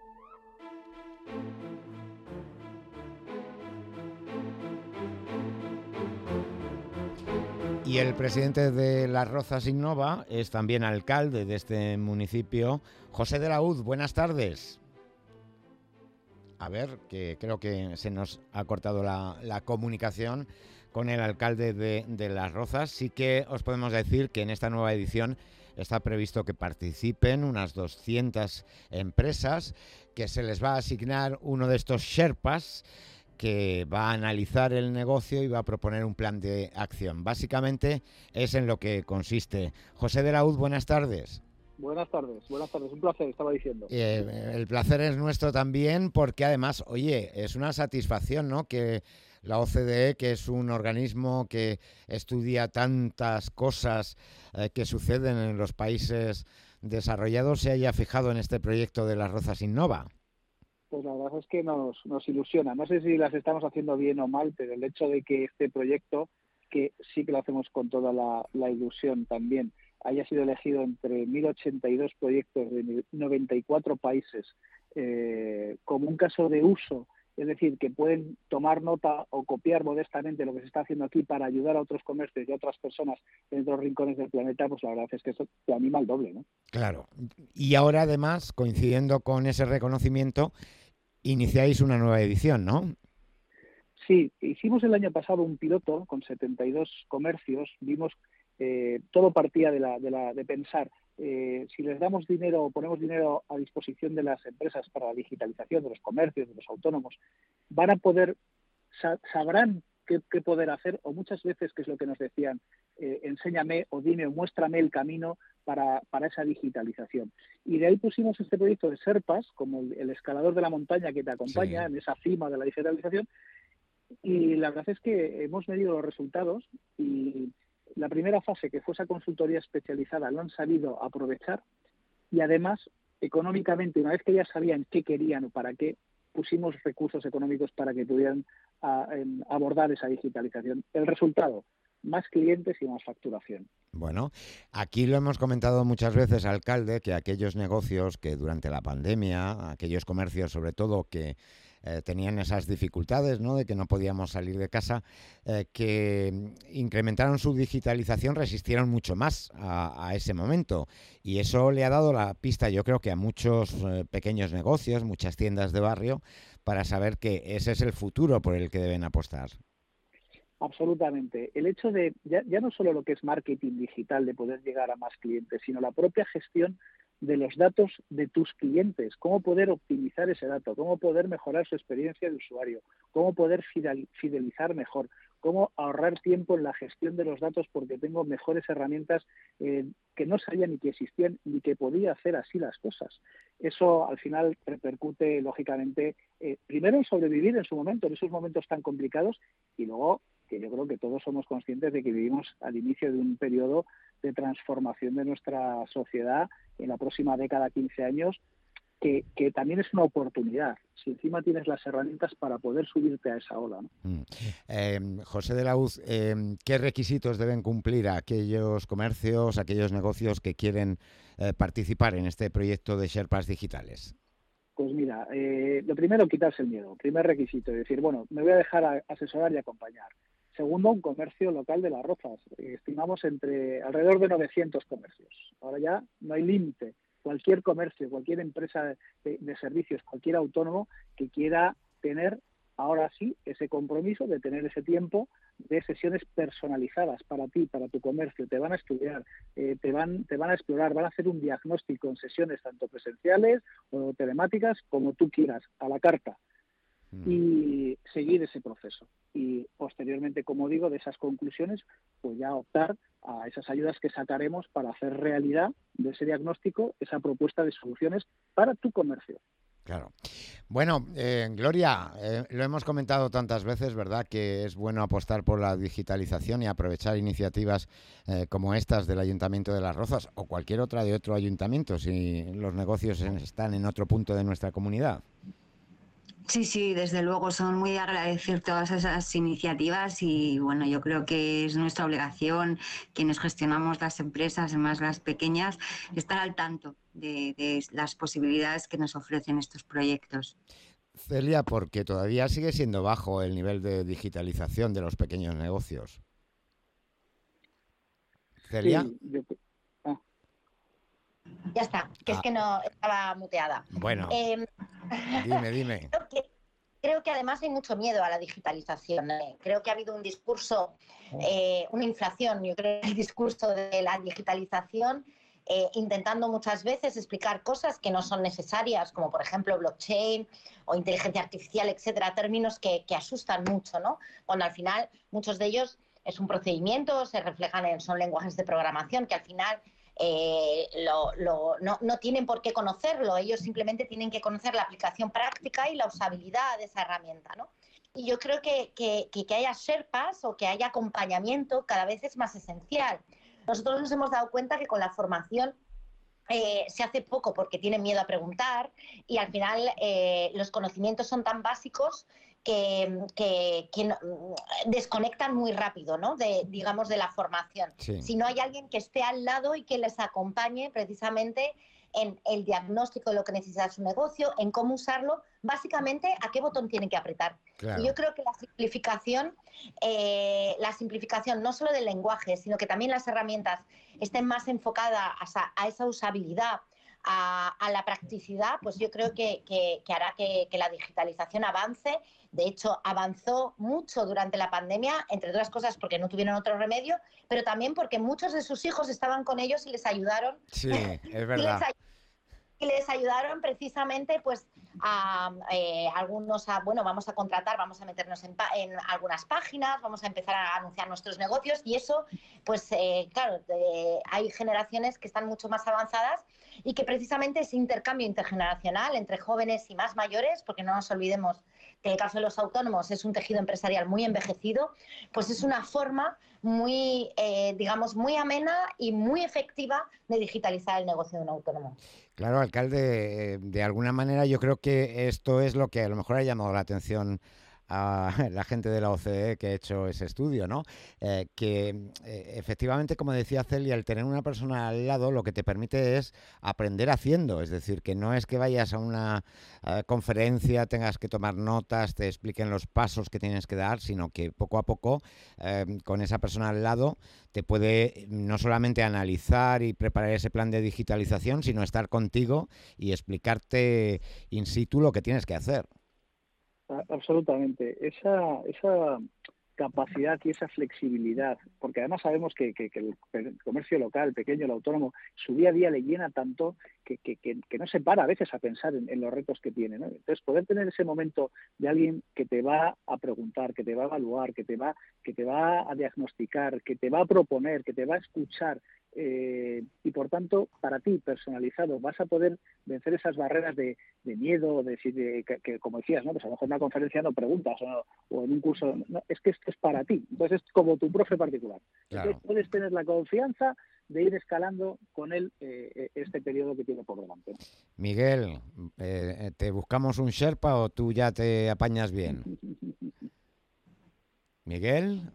B: Y el presidente de Las Rozas Innova es también alcalde de este municipio, José de la Hoz. Buenas tardes. A ver, que creo que se nos ha cortado la, la comunicación con el alcalde de, de Las Rozas. Sí que os podemos decir que en esta nueva edición está previsto que participen unas doscientas empresas, que se les va a asignar uno de estos Sherpas, que va a analizar el negocio y va a proponer un plan de acción. Básicamente es en lo que consiste. José de la Hoz, buenas tardes.
O: Buenas tardes, buenas tardes. Un placer, estaba diciendo.
B: Eh, el placer es nuestro también, porque además, oye, es una satisfacción, ¿no?, que la O C D E, que es un organismo que estudia tantas cosas eh, que suceden en los países desarrollados, se haya fijado en este proyecto de Las Rozas Innova.
O: Pues la verdad es que nos, nos ilusiona. No sé si las estamos haciendo bien o mal, pero el hecho de que este proyecto, que sí que lo hacemos con toda la, la ilusión también, haya sido elegido entre mil ochenta y dos proyectos de noventa y cuatro países eh, como un caso de uso, es decir, que pueden tomar nota o copiar modestamente lo que se está haciendo aquí para ayudar a otros comercios y a otras personas en otros rincones del planeta, pues la verdad es que eso te anima al doble, ¿no?
B: Claro. Y ahora, además, coincidiendo con ese reconocimiento, iniciáis una nueva edición, ¿no?
O: Sí, hicimos el año pasado un piloto con setenta y dos comercios. Vimos, eh, todo partía de, la, de, la, de pensar, eh, si les damos dinero o ponemos dinero a disposición de las empresas para la digitalización de los comercios, de los autónomos, van a poder, sa- sabrán qué, qué poder hacer, o muchas veces, que es lo que nos decían, eh, enséñame o dime o muéstrame el camino para, para esa digitalización. Y de ahí pusimos este proyecto de Sherpas, como el, el escalador de la montaña que te acompaña, sí, en esa cima de la digitalización. Y la verdad es que hemos medido los resultados, y la primera fase, que fue esa consultoría especializada, lo han sabido aprovechar, y además, económicamente, una vez que ya sabían qué querían o para qué, pusimos recursos económicos para que pudieran a, en, abordar esa digitalización. El resultado, más clientes y más facturación.
B: Bueno, aquí lo hemos comentado muchas veces, alcalde, que aquellos negocios que durante la pandemia, aquellos comercios sobre todo que eh, tenían esas dificultades, ¿no?, de que no podíamos salir de casa, eh, que incrementaron su digitalización, resistieron mucho más a, a ese momento. Y eso le ha dado la pista, yo creo, que a muchos eh, pequeños negocios, muchas tiendas de barrio, para saber que ese es el futuro por el que deben apostar.
O: Absolutamente. El hecho de, ya, ya no solo lo que es marketing digital, de poder llegar a más clientes, sino la propia gestión de los datos de tus clientes, cómo poder optimizar ese dato, cómo poder mejorar su experiencia de usuario, cómo poder fidelizar mejor, cómo ahorrar tiempo en la gestión de los datos porque tengo mejores herramientas eh, que no sabía ni que existían ni que podía hacer así las cosas. Eso al final repercute, lógicamente, eh, primero en sobrevivir en su momento, en esos momentos tan complicados, y luego que yo creo que todos somos conscientes de que vivimos al inicio de un periodo de transformación de nuestra sociedad en la próxima década, quince años, que, que también es una oportunidad, si encima tienes las herramientas para poder subirte a esa ola, ¿no?
B: Mm. Eh, José de la Hoz, eh, ¿qué requisitos deben cumplir aquellos comercios, aquellos negocios que quieren eh, participar en este proyecto de Sherpas Digitales?
O: Pues mira, eh, lo primero, quitarse el miedo. Primer requisito, es decir, bueno, me voy a dejar a, asesorar y acompañar. Segundo, un comercio local de Las Rozas. Eh, estimamos entre alrededor de novecientos comercios. Ahora ya no hay límite. Cualquier comercio, cualquier empresa de, de servicios, cualquier autónomo que quiera tener, ahora sí, ese compromiso de tener ese tiempo de sesiones personalizadas para ti, para tu comercio. Te van a estudiar, eh, te van, te van a explorar, van a hacer un diagnóstico en sesiones tanto presenciales o telemáticas como tú quieras, a la carta. Y seguir ese proceso. Y posteriormente, como digo, de esas conclusiones, pues ya optar a esas ayudas que sacaremos para hacer realidad de ese diagnóstico, esa propuesta de soluciones para tu comercio.
B: Claro. Bueno, eh, Gloria, eh, lo hemos comentado tantas veces, ¿verdad?, que es bueno apostar por la digitalización y aprovechar iniciativas eh, como estas del Ayuntamiento de Las Rozas o cualquier otra de otro ayuntamiento, si los negocios están en otro punto de nuestra comunidad.
E: Sí, sí, desde luego son muy de agradecer todas esas iniciativas y bueno, yo creo que es nuestra obligación, quienes gestionamos las empresas, más las pequeñas, estar al tanto de, de las posibilidades que nos ofrecen estos proyectos.
B: Celia, porque todavía sigue siendo bajo el nivel de digitalización de los pequeños negocios. Celia.
O: Sí, yo... ah.
D: Ya está, que ah. es que no estaba muteada.
B: Bueno,
D: eh,
B: dime, dime.
D: Creo que, creo que además hay mucho miedo a la digitalización. ¿eh? Creo que ha habido un discurso, eh, una inflación, yo creo, el discurso de la digitalización, eh, intentando muchas veces explicar cosas que no son necesarias, como por ejemplo blockchain o inteligencia artificial, etcétera, términos que, que asustan mucho, ¿no? Cuando al final muchos de ellos es un procedimiento, se reflejan en, son lenguajes de programación que al final Eh, lo, lo, no, no tienen por qué conocerlo, ellos simplemente tienen que conocer la aplicación práctica y la usabilidad de esa herramienta, ¿no? Y yo creo que, que, que, que haya sherpas o que haya acompañamiento cada vez es más esencial. Nosotros nos hemos dado cuenta que con la formación eh, se hace poco porque tienen miedo a preguntar y al final eh, los conocimientos son tan básicos que, que, que no, desconectan muy rápido, ¿no? De, digamos, de la formación.
B: Sí.
D: Si no hay alguien que esté al lado y que les acompañe precisamente en el diagnóstico de lo que necesita su negocio, en cómo usarlo, básicamente a qué botón tienen que apretar.
B: Claro.
D: Y yo creo que la simplificación, eh, la simplificación no solo del lenguaje, sino que también las herramientas estén más enfocadas a, a esa usabilidad, a, a la practicidad, pues yo creo que, que, que hará que, que la digitalización avance. De hecho, avanzó mucho durante la pandemia, entre otras cosas porque no tuvieron otro remedio, pero también porque muchos de sus hijos estaban con ellos y les ayudaron.
B: Sí, es verdad.
D: Y les ayudaron precisamente pues a eh, algunos a, bueno, vamos a contratar, vamos a meternos en, en algunas páginas, vamos a empezar a anunciar nuestros negocios y eso, pues eh, claro, eh, hay generaciones que están mucho más avanzadas y que precisamente ese intercambio intergeneracional entre jóvenes y más mayores, porque no nos olvidemos que el caso de los autónomos es un tejido empresarial muy envejecido, pues es una forma muy, eh, digamos, muy amena y muy efectiva de digitalizar el negocio de un autónomo.
B: Claro, alcalde, de alguna manera yo creo que esto es lo que a lo mejor ha llamado la atención a la gente de la O C D E que ha hecho ese estudio, ¿no? Eh, que eh, efectivamente, como decía Celia, el tener una persona al lado lo que te permite es aprender haciendo, es decir, que no es que vayas a una uh, conferencia, tengas que tomar notas, te expliquen los pasos que tienes que dar, sino que poco a poco, eh, con esa persona al lado, te puede no solamente analizar y preparar ese plan de digitalización, sino estar contigo y explicarte in situ lo que tienes que hacer.
O: Absolutamente. Esa, esa capacidad y esa flexibilidad, porque además sabemos que, que, que el comercio local, el pequeño, el autónomo, su día a día le llena tanto que, que, que, que no se para a veces a pensar en, en los retos que tiene, ¿no? Entonces, poder tener ese momento de alguien que te va a preguntar, que te va a evaluar, que te va, que te va a diagnosticar, que te va a proponer, que te va a escuchar, Eh, y por tanto, para ti, personalizado, vas a poder vencer esas barreras de, de miedo, de, de que, que, como decías, ¿no? Pues a lo mejor en una conferencia no preguntas o, no, o en un curso, no, es que esto es para ti, entonces es como tu profe particular.
B: Claro.
O: Entonces puedes tener la confianza de ir escalando con él eh, este periodo que tiene por delante.
B: Miguel, eh, ¿te buscamos un Sherpa o tú ya te apañas bien? Miguel...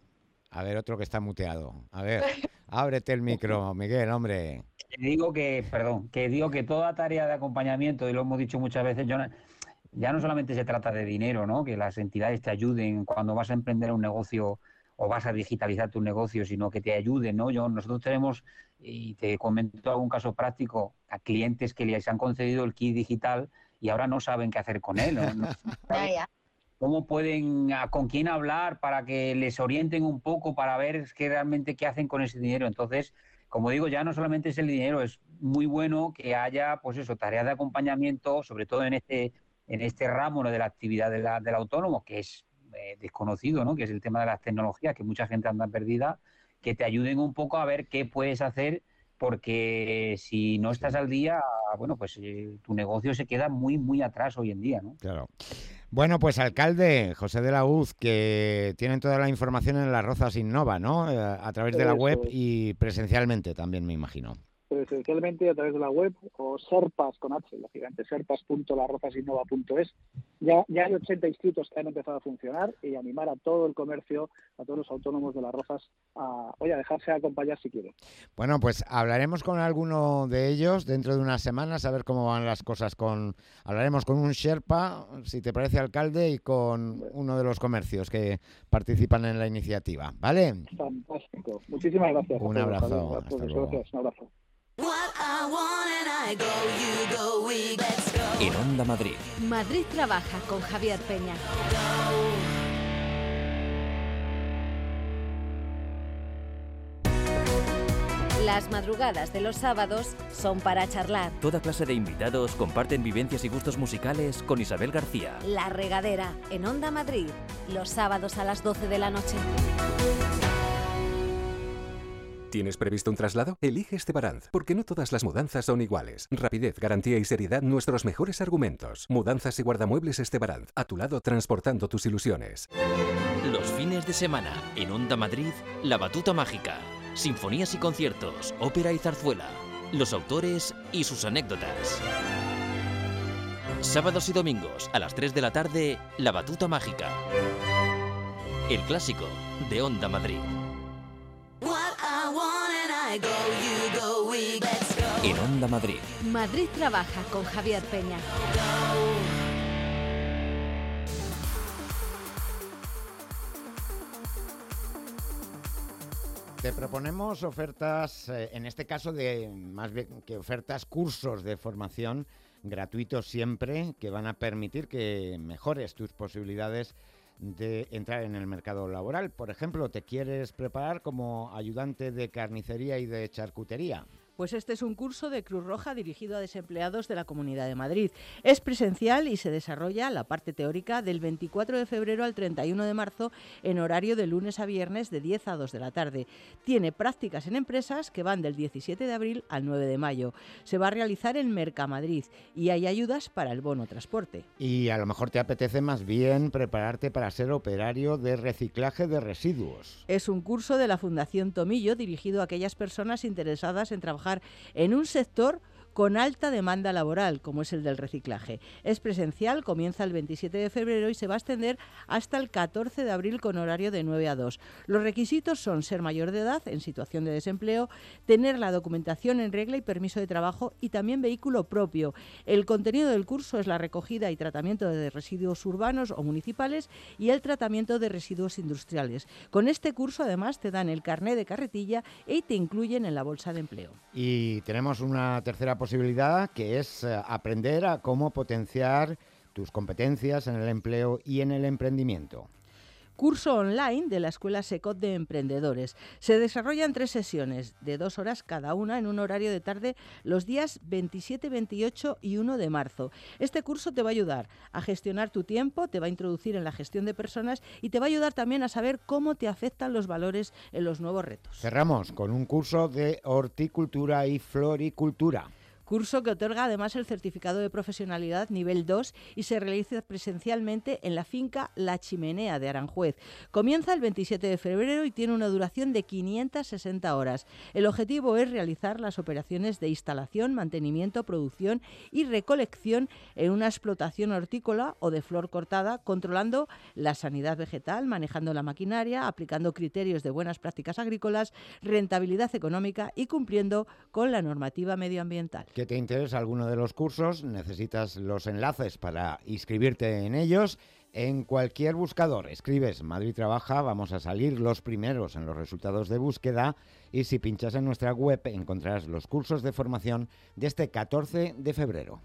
B: A ver, otro que está muteado. A ver, ábrete el micro, Miguel, hombre.
F: Que digo que, perdón, que digo que toda tarea de acompañamiento, y lo hemos dicho muchas veces, yo, ya no solamente se trata de dinero, ¿no? Que las entidades te ayuden cuando vas a emprender un negocio o vas a digitalizar tu negocio, sino que te ayuden, ¿no? Yo, nosotros tenemos, y te comento algún caso práctico, a clientes que les han concedido el kit digital y ahora no saben qué hacer con él, ¿no? No saben cómo pueden, con quién hablar para que les orienten un poco para ver qué realmente qué hacen con ese dinero. Entonces, como digo, ya no solamente es el dinero, es muy bueno que haya, pues eso, tareas de acompañamiento, sobre todo en este en este ramo, ¿no?, de la actividad de la, del autónomo, que es eh, desconocido, ¿no?, que es el tema de las tecnologías, que mucha gente anda perdida, que te ayuden un poco a ver qué puedes hacer, porque si no estás al día, bueno, pues eh, tu negocio se queda muy, muy atrás hoy en día, ¿no?
B: Claro. Bueno, pues alcalde José de la Hoz, que tienen toda la información en Las Rozas Innova, ¿no? A través de la web y presencialmente también, me imagino.
O: Presencialmente a través de la web o Serpas con H, lógicamente, serpas punto las rozas innova punto es. Ya, ya hay ochenta inscritos que han empezado a funcionar y animar a todo el comercio, a todos los autónomos de Las Rozas a, oye, a dejarse acompañar si quieren.
B: Bueno, pues hablaremos con alguno de ellos dentro de unas semanas, a ver cómo van las cosas. Con Hablaremos con un Sherpa, si te parece, alcalde, y con uno de los comercios que participan en la iniciativa, ¿vale?
O: Fantástico. Muchísimas gracias.
B: Un abrazo. Hasta luego.
O: Gracias, un abrazo.
A: En Onda Madrid.
H: Madrid trabaja con Javier Peña. Las madrugadas de los sábados son para charlar.
A: Toda clase de invitados comparten vivencias y gustos musicales con Isabel García.
H: La Regadera, en Onda Madrid, los sábados a las doce de la noche.
P: ¿Tienes previsto un traslado? Elige Estebaranz, porque no todas las mudanzas son iguales. Rapidez, garantía y seriedad, nuestros mejores argumentos. Mudanzas y guardamuebles Estebaranz, a tu lado transportando tus ilusiones.
A: Los fines de semana, en Onda Madrid, La Batuta Mágica. Sinfonías y conciertos, ópera y zarzuela. Los autores y sus anécdotas. Sábados y domingos, a las tres de la tarde, La Batuta Mágica. El clásico de Onda Madrid. En Onda Madrid.
H: Madrid trabaja con Javier Peña.
B: Te proponemos ofertas, eh, en este caso de más bien que ofertas, cursos de formación gratuitos siempre, que van a permitir que mejores tus posibilidades de entrar en el mercado laboral. Por ejemplo, ¿te quieres preparar como ayudante de carnicería y de charcutería?
C: Pues este es un curso de Cruz Roja dirigido a desempleados de la Comunidad de Madrid. Es presencial y se desarrolla la parte teórica del veinticuatro de febrero al treinta y uno de marzo en horario de lunes a viernes de diez a dos de la tarde. Tiene prácticas en empresas que van del diecisiete de abril al nueve de mayo. Se va a realizar en Mercamadrid y hay ayudas para el bono transporte.
B: Y a lo mejor te apetece más bien prepararte para ser operario de reciclaje de residuos.
C: Es un curso de la Fundación Tomillo dirigido a aquellas personas interesadas en trabajar en un sector con alta demanda laboral, como es el del reciclaje. Es presencial, comienza el veintisiete de febrero y se va a extender hasta el catorce de abril con horario de nueve a dos. Los requisitos son ser mayor de edad, en situación de desempleo, tener la documentación en regla y permiso de trabajo y también vehículo propio. El contenido del curso es la recogida y tratamiento de residuos urbanos o municipales y el tratamiento de residuos industriales. Con este curso, además, te dan el carné de carretilla y te incluyen en la bolsa de empleo.
B: Y tenemos una tercera posibilidad, que es eh, aprender a cómo potenciar tus competencias en el empleo y en el emprendimiento.
C: Curso online de la Escuela SECOT de Emprendedores. Se desarrollan tres sesiones de dos horas cada una en un horario de tarde los días veintisiete, veintiocho y uno de marzo. Este curso te va a ayudar a gestionar tu tiempo, te va a introducir en la gestión de personas y te va a ayudar también a saber cómo te afectan los valores en los nuevos retos.
B: Cerramos con un curso de horticultura y floricultura.
C: curso que otorga además el certificado de profesionalidad nivel dos y se realiza presencialmente en la finca La Chimenea de Aranjuez. Comienza el veintisiete de febrero y tiene una duración de quinientas sesenta horas. El objetivo es realizar las operaciones de instalación, mantenimiento, producción y recolección en una explotación hortícola o de flor cortada, controlando la sanidad vegetal, manejando la maquinaria, aplicando criterios de buenas prácticas agrícolas, rentabilidad económica y cumpliendo con la normativa medioambiental.
B: ¿Que te interesa alguno de los cursos? Necesitas los enlaces para inscribirte en ellos. En cualquier buscador escribes Madrid Trabaja, vamos a salir los primeros en los resultados de búsqueda, y si pinchas en nuestra web encontrarás los cursos de formación de este catorce de febrero.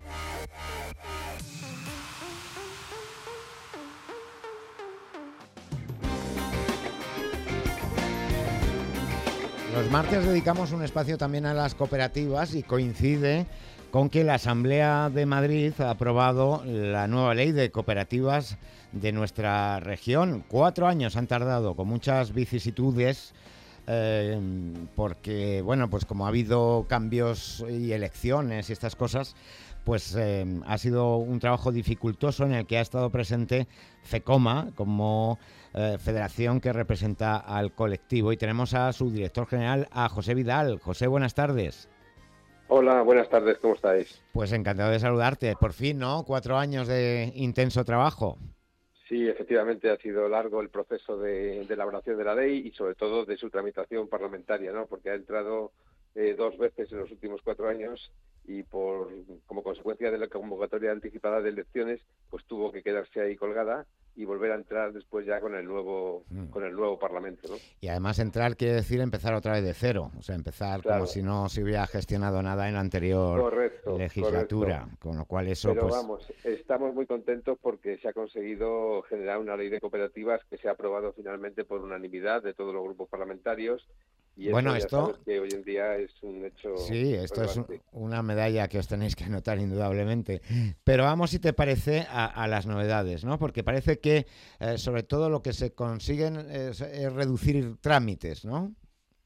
B: Los martes dedicamos un espacio también a las cooperativas y coincide con que la Asamblea de Madrid ha aprobado la nueva ley de cooperativas de nuestra región. Cuatro años han tardado, con muchas vicisitudes, eh, porque, bueno, pues como ha habido cambios y elecciones y estas cosas, pues eh, ha sido un trabajo dificultoso en el que ha estado presente FECOMA como eh, federación que representa al colectivo. Y tenemos a su director general, a José Vidal. José, buenas tardes.
K: Hola, buenas tardes, ¿cómo estáis?
B: Pues encantado de saludarte. Por fin, ¿no? Cuatro años de intenso trabajo.
K: Sí, efectivamente ha sido largo el proceso de, de elaboración de la ley y sobre todo de su tramitación parlamentaria, ¿no? Porque ha entrado eh, dos veces en los últimos cuatro años y por como consecuencia de la convocatoria anticipada de elecciones, pues tuvo que quedarse ahí colgada y volver a entrar después ya con el nuevo mm. con el nuevo Parlamento, ¿no?
B: Y además entrar quiere decir empezar otra vez de cero, o sea, empezar claro. como si no se hubiera gestionado nada en la anterior correcto, legislatura, correcto. Con lo cual eso...
K: Pero
B: pues...
K: vamos, estamos muy contentos porque se ha conseguido generar una ley de cooperativas que se ha aprobado finalmente por unanimidad de todos los grupos parlamentarios. Y
B: bueno,
K: eso
B: esto
K: que hoy en día es un hecho.
B: Sí, esto relevante. Es un, una medalla que os tenéis que anotar indudablemente. Pero vamos, si te parece, a, a las novedades, ¿no? Porque parece que eh, sobre todo lo que se consiguen es, es reducir trámites, ¿no?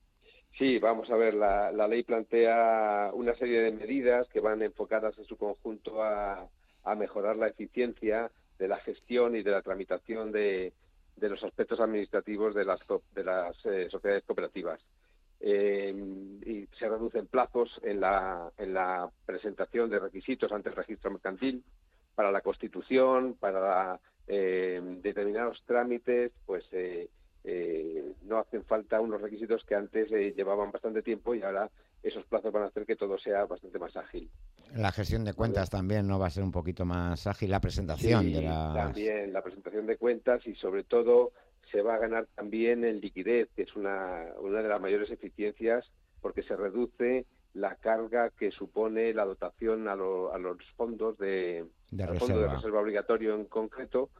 K: Sí, vamos a ver, la, la ley plantea una serie de medidas que van enfocadas en su conjunto a, a mejorar la eficiencia de la gestión y de la tramitación de, de los aspectos administrativos de las, de las eh, sociedades cooperativas. Eh, y se reducen plazos en la, en la presentación de requisitos ante el registro mercantil, para la constitución, para la, eh, determinados trámites, pues eh, eh, no hacen falta unos requisitos que antes eh, llevaban bastante tiempo y ahora esos plazos van a hacer que todo sea bastante más ágil.
B: La gestión de cuentas ¿Vale? También no va a ser un poquito más ágil, la presentación
K: sí,
B: de las...
K: también la presentación de cuentas y sobre todo se va a ganar también en liquidez, que es una, una de las mayores eficiencias porque se reduce la carga que supone la dotación a, lo, a los fondos de,
B: de
K: al
B: reserva.
K: fondo de reserva obligatorio en concreto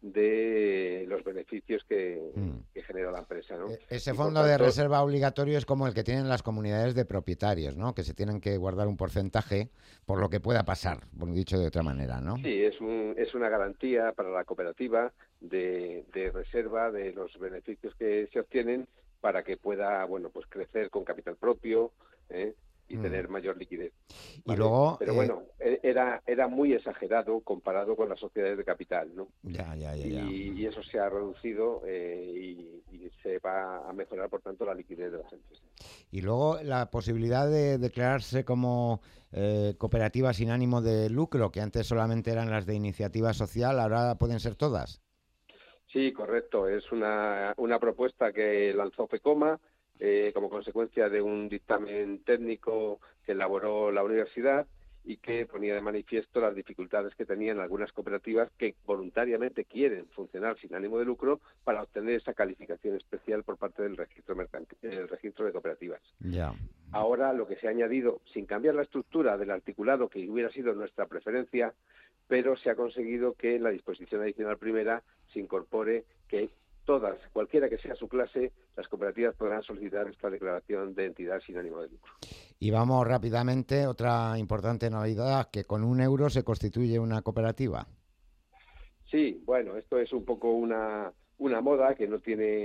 K: de los beneficios que, mm. que genera la empresa, ¿no?
B: Ese y fondo tanto, de reserva obligatorio es como el que tienen las comunidades de propietarios, ¿no? Que se tienen que guardar un porcentaje por lo que pueda pasar, por dicho de otra manera, ¿no?
K: Sí, es, un, es una garantía para la cooperativa de, de reserva de los beneficios que se obtienen para que pueda, bueno, pues crecer con capital propio, ¿eh? y mm. tener mayor liquidez.
B: ¿Vale? Y luego,
K: Pero eh... bueno, era era muy exagerado comparado con las sociedades de capital, ¿no?
B: Ya, ya, ya. ya.
K: Y, y eso se ha reducido eh, y, y se va a mejorar, por tanto, la liquidez de las empresas.
B: Y luego la posibilidad de declararse como eh, cooperativa sin ánimo de lucro, que antes solamente eran las de iniciativa social, ahora pueden ser todas.
K: Sí, correcto. Es una, una propuesta que lanzó FECOMA, Eh, como consecuencia de un dictamen técnico que elaboró la universidad y que ponía de manifiesto las dificultades que tenían algunas cooperativas que voluntariamente quieren funcionar sin ánimo de lucro para obtener esa calificación especial por parte del registro mercantil, el registro de cooperativas.
B: Ya.
K: Ahora lo que se ha añadido, sin cambiar la estructura del articulado que hubiera sido nuestra preferencia, pero se ha conseguido que en la disposición adicional primera se incorpore que todas, cualquiera que sea su clase, las cooperativas podrán solicitar esta declaración de entidad sin ánimo de lucro.
B: Y vamos rápidamente, otra importante novedad, que con un euro se constituye una cooperativa.
K: Sí, bueno, esto es un poco una, una moda que no tiene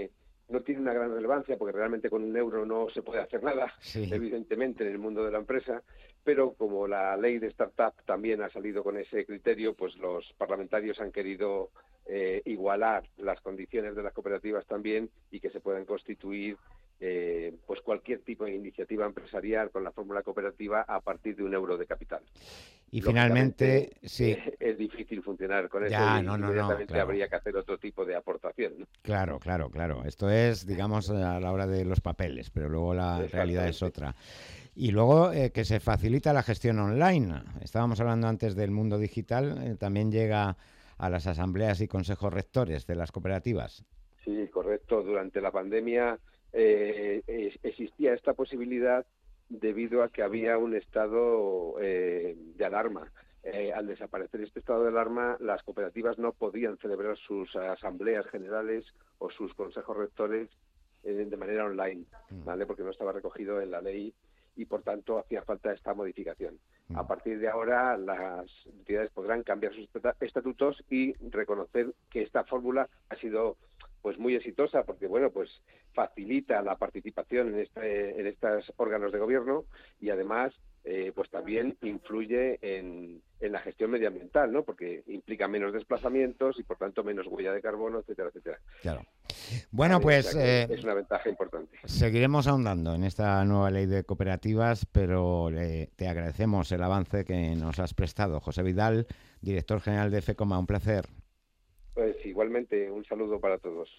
K: no tiene una gran relevancia porque realmente con un euro no se puede hacer nada, sí. evidentemente, en el mundo de la empresa, pero como la ley de startup también ha salido con ese criterio, pues los parlamentarios han querido eh, igualar las condiciones de las cooperativas también y que se puedan constituir eh, pues cualquier tipo de iniciativa empresarial con la fórmula cooperativa a partir de un euro de capital.
B: Y finalmente, sí.
K: Eh, es difícil funcionar con
B: ya,
K: eso y
B: no, no,
K: inmediatamente
B: no, claro.
K: habría que hacer otro tipo de aportación, ¿no?
B: Claro, claro, claro. Esto es, digamos, a la hora de los papeles, pero luego la realidad es otra. Y luego eh, que se facilita la gestión online. Estábamos hablando antes del mundo digital, eh, también llega a las asambleas y consejos rectores de las cooperativas.
K: Sí, correcto. Durante la pandemia eh, eh, existía esta posibilidad debido a que había un estado eh, de alarma. Eh, al desaparecer este estado de alarma, las cooperativas no podían celebrar sus asambleas generales o sus consejos rectores eh, de manera online, ¿vale? Porque no estaba recogido en la ley y, por tanto, hacía falta esta modificación. A partir de ahora, las entidades podrán cambiar sus estatutos y reconocer que esta fórmula ha sido pues muy exitosa porque, bueno, pues facilita la participación en, este, en estos órganos de gobierno y, además, eh, pues también influye en, en la gestión medioambiental, ¿no? Porque implica menos desplazamientos y, por tanto, menos huella de carbono, etcétera, etcétera.
B: Claro. Bueno, pues
K: eh, es una ventaja importante.
B: Seguiremos ahondando en esta nueva ley de cooperativas, pero eh, te agradecemos el avance que nos has prestado. José Vidal, director general de FECOMA, un placer.
K: Pues igualmente, un saludo para todos.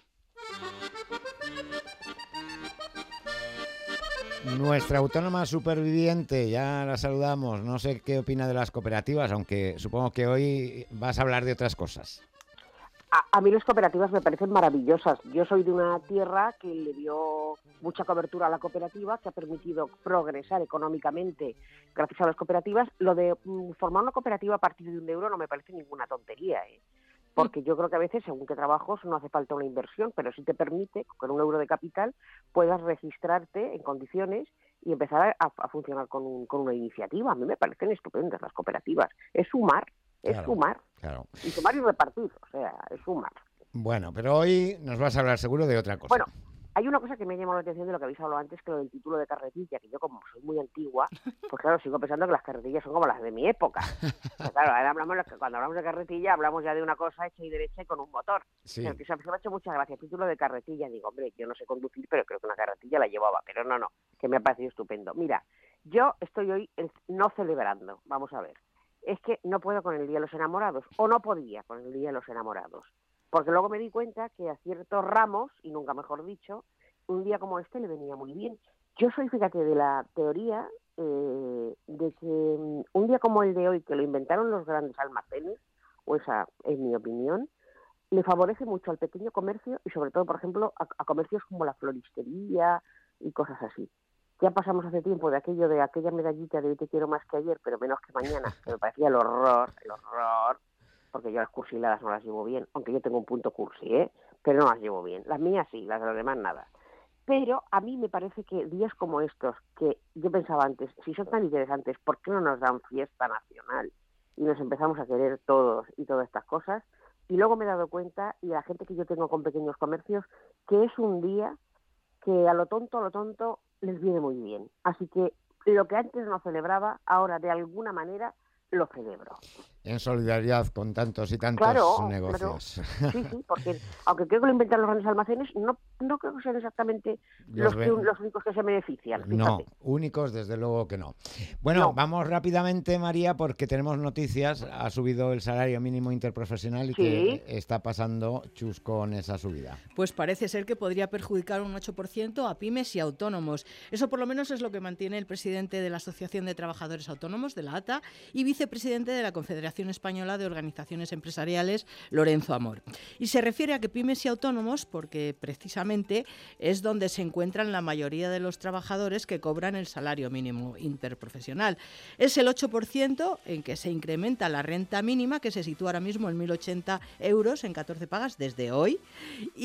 B: Nuestra autónoma superviviente, ya la saludamos. No sé qué opina de las cooperativas, aunque supongo que hoy vas a hablar de otras cosas.
Q: A, a mí las cooperativas me parecen maravillosas. Yo soy de una tierra que le dio mucha cobertura a la cooperativa, que ha permitido progresar económicamente gracias a las cooperativas. Lo de mm, formar una cooperativa a partir de un euro no me parece ninguna tontería, ¿eh? Porque yo creo que a veces, según qué trabajos, no hace falta una inversión, pero sí te permite, con un euro de capital, puedas registrarte en condiciones y empezar a, a funcionar con, un, con una iniciativa. A mí me parecen estupendas las cooperativas. Es sumar, es
B: claro,
Q: sumar.
B: Claro.
Q: Y sumar y repartir, o sea, es sumar.
B: Bueno, pero hoy nos vas a hablar seguro de otra cosa.
Q: Bueno, hay una cosa que me ha llamado la atención de lo que habéis hablado antes, que lo del título de carretilla, que yo como soy muy antigua, pues claro, sigo pensando que las carretillas son como las de mi época. Pues claro, ahora hablamos, cuando hablamos de carretilla, hablamos ya de una cosa hecha y derecha y con un motor.
B: Sí.
Q: Pero que se me ha hecho mucha gracia. Título de carretilla, digo, hombre, yo no sé conducir, pero creo que una carretilla la llevaba. Pero no, no, que me ha parecido estupendo. Mira, yo estoy hoy no celebrando, vamos a ver. Es que no puedo con el Día de los Enamorados, o no podía con el Día de los Enamorados. Porque luego me di cuenta que a ciertos ramos, y nunca mejor dicho, un día como este le venía muy bien. Yo soy, fíjate, de la teoría eh, de que un día como el de hoy, que lo inventaron los grandes almacenes, o esa es mi opinión, le favorece mucho al pequeño comercio y sobre todo, por ejemplo, a, a comercios como la floristería y cosas así. Ya pasamos hace tiempo de aquello de aquella medallita de hoy te quiero más que ayer, pero menos que mañana, que me parecía el horror, el horror, porque yo las cursiladas no las llevo bien, aunque yo tengo un punto cursi, ¿eh? Pero no las llevo bien. Las mías sí, las de los demás nada. Pero a mí me parece que días como estos, que yo pensaba antes, si son tan interesantes, ¿por qué no nos dan fiesta nacional? Y nos empezamos a querer todos y todas estas cosas. Y luego me he dado cuenta, y a la gente que yo tengo con pequeños comercios, que es un día que a lo tonto, a lo tonto, les viene muy bien. Así que lo que antes no celebraba, ahora de alguna manera lo celebro.
B: En solidaridad con tantos y tantos
Q: claro,
B: negocios.
Q: Claro. Sí, sí, porque aunque creo que lo inventan los grandes almacenes, no, no creo que sean exactamente los, los, que, los únicos que se benefician. Fíjate.
B: No, únicos desde luego que no. Bueno, no. Vamos rápidamente, María, porque tenemos noticias. Ha subido el salario mínimo interprofesional y sí. que está pasando chus con esa subida.
C: Pues parece ser que podría perjudicar un ocho por ciento a pymes y autónomos. Eso por lo menos es lo que mantiene el presidente de la Asociación de Trabajadores Autónomos, de la A T A, y vicepresidente de la Confederación Española de Organizaciones Empresariales, Lorenzo Amor. Y se refiere a que pymes y autónomos porque precisamente es donde se encuentran la mayoría de los trabajadores que cobran el salario mínimo interprofesional. Es el ocho por ciento en que se incrementa la renta mínima, que se sitúa ahora mismo en mil ochenta euros en catorce pagas desde hoy, y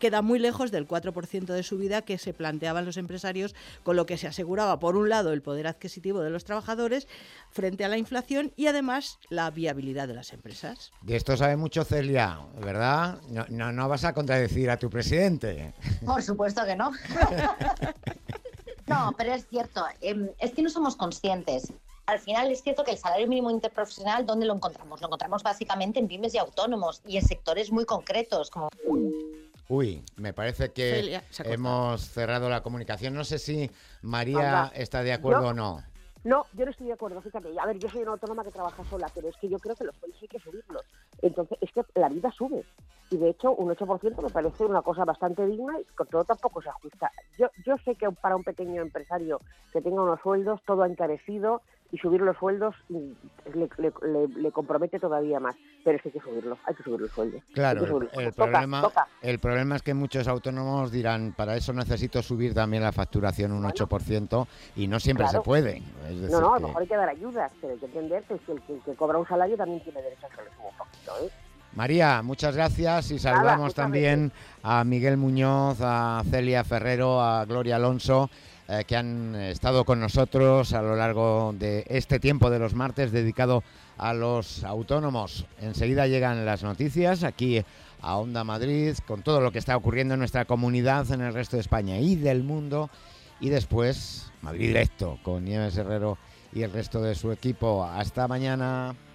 C: queda muy lejos del cuatro por ciento de subida que se planteaban los empresarios, con lo que se aseguraba, por un lado, el poder adquisitivo de los trabajadores frente a la inflación y además la viabilidad de las empresas.
B: De esto sabe mucho Celia, ¿verdad? No, no, no vas a contradecir a tu presidente.
D: Por supuesto que no. No, pero es cierto, eh, es que no somos conscientes. Al final es cierto que el salario mínimo interprofesional, ¿dónde lo encontramos? Lo encontramos básicamente en pymes y autónomos y en sectores muy concretos, como...
B: Uy, me parece que
C: Celia, se ha
B: hemos cerrado la comunicación. No sé si María
Q: Anda.
B: está de acuerdo
Q: Yo-
B: o no.
Q: No, yo no estoy de acuerdo, fíjate. A ver, yo soy una autónoma que trabaja sola, pero es que yo creo que los sueldos hay que subirlos. Entonces, es que la vida sube. Y de hecho, un ocho por ciento me parece una cosa bastante digna y con todo tampoco se ajusta. Yo, yo sé que para un pequeño empresario que tenga unos sueldos, todo ha encarecido y subir los sueldos mm, le, le- le- le compromete todavía más. Pero es que hay que subirlos, hay que subir los sueldos. Hay
B: Claro,
Q: que
B: el,
Q: subir los
B: el
Q: sueldos. Toca,
B: problema,
Q: toca.
B: el problema es que muchos autónomos dirán, para eso necesito subir también la facturación un ocho por ciento y no siempre
Q: Claro.
B: se puede. Es decir,
Q: No, no, a
B: que-
Q: lo mejor hay que dar ayudas, pero hay que entender que el que, el que cobra un salario también tiene derecho a que le suba un poquito, ¿eh?
B: María, muchas gracias y saludamos
Q: muchas
B: también a Miguel Muñoz, a Celia Ferrero, a Gloria Alonso, eh, que han estado con nosotros a lo largo de este tiempo de los martes dedicado a los autónomos. Enseguida llegan las noticias aquí a Onda Madrid con todo lo que está ocurriendo en nuestra comunidad, en el resto de España y del mundo. Y después Madrid Directo con Nieves Herrero y el resto de su equipo. Hasta mañana.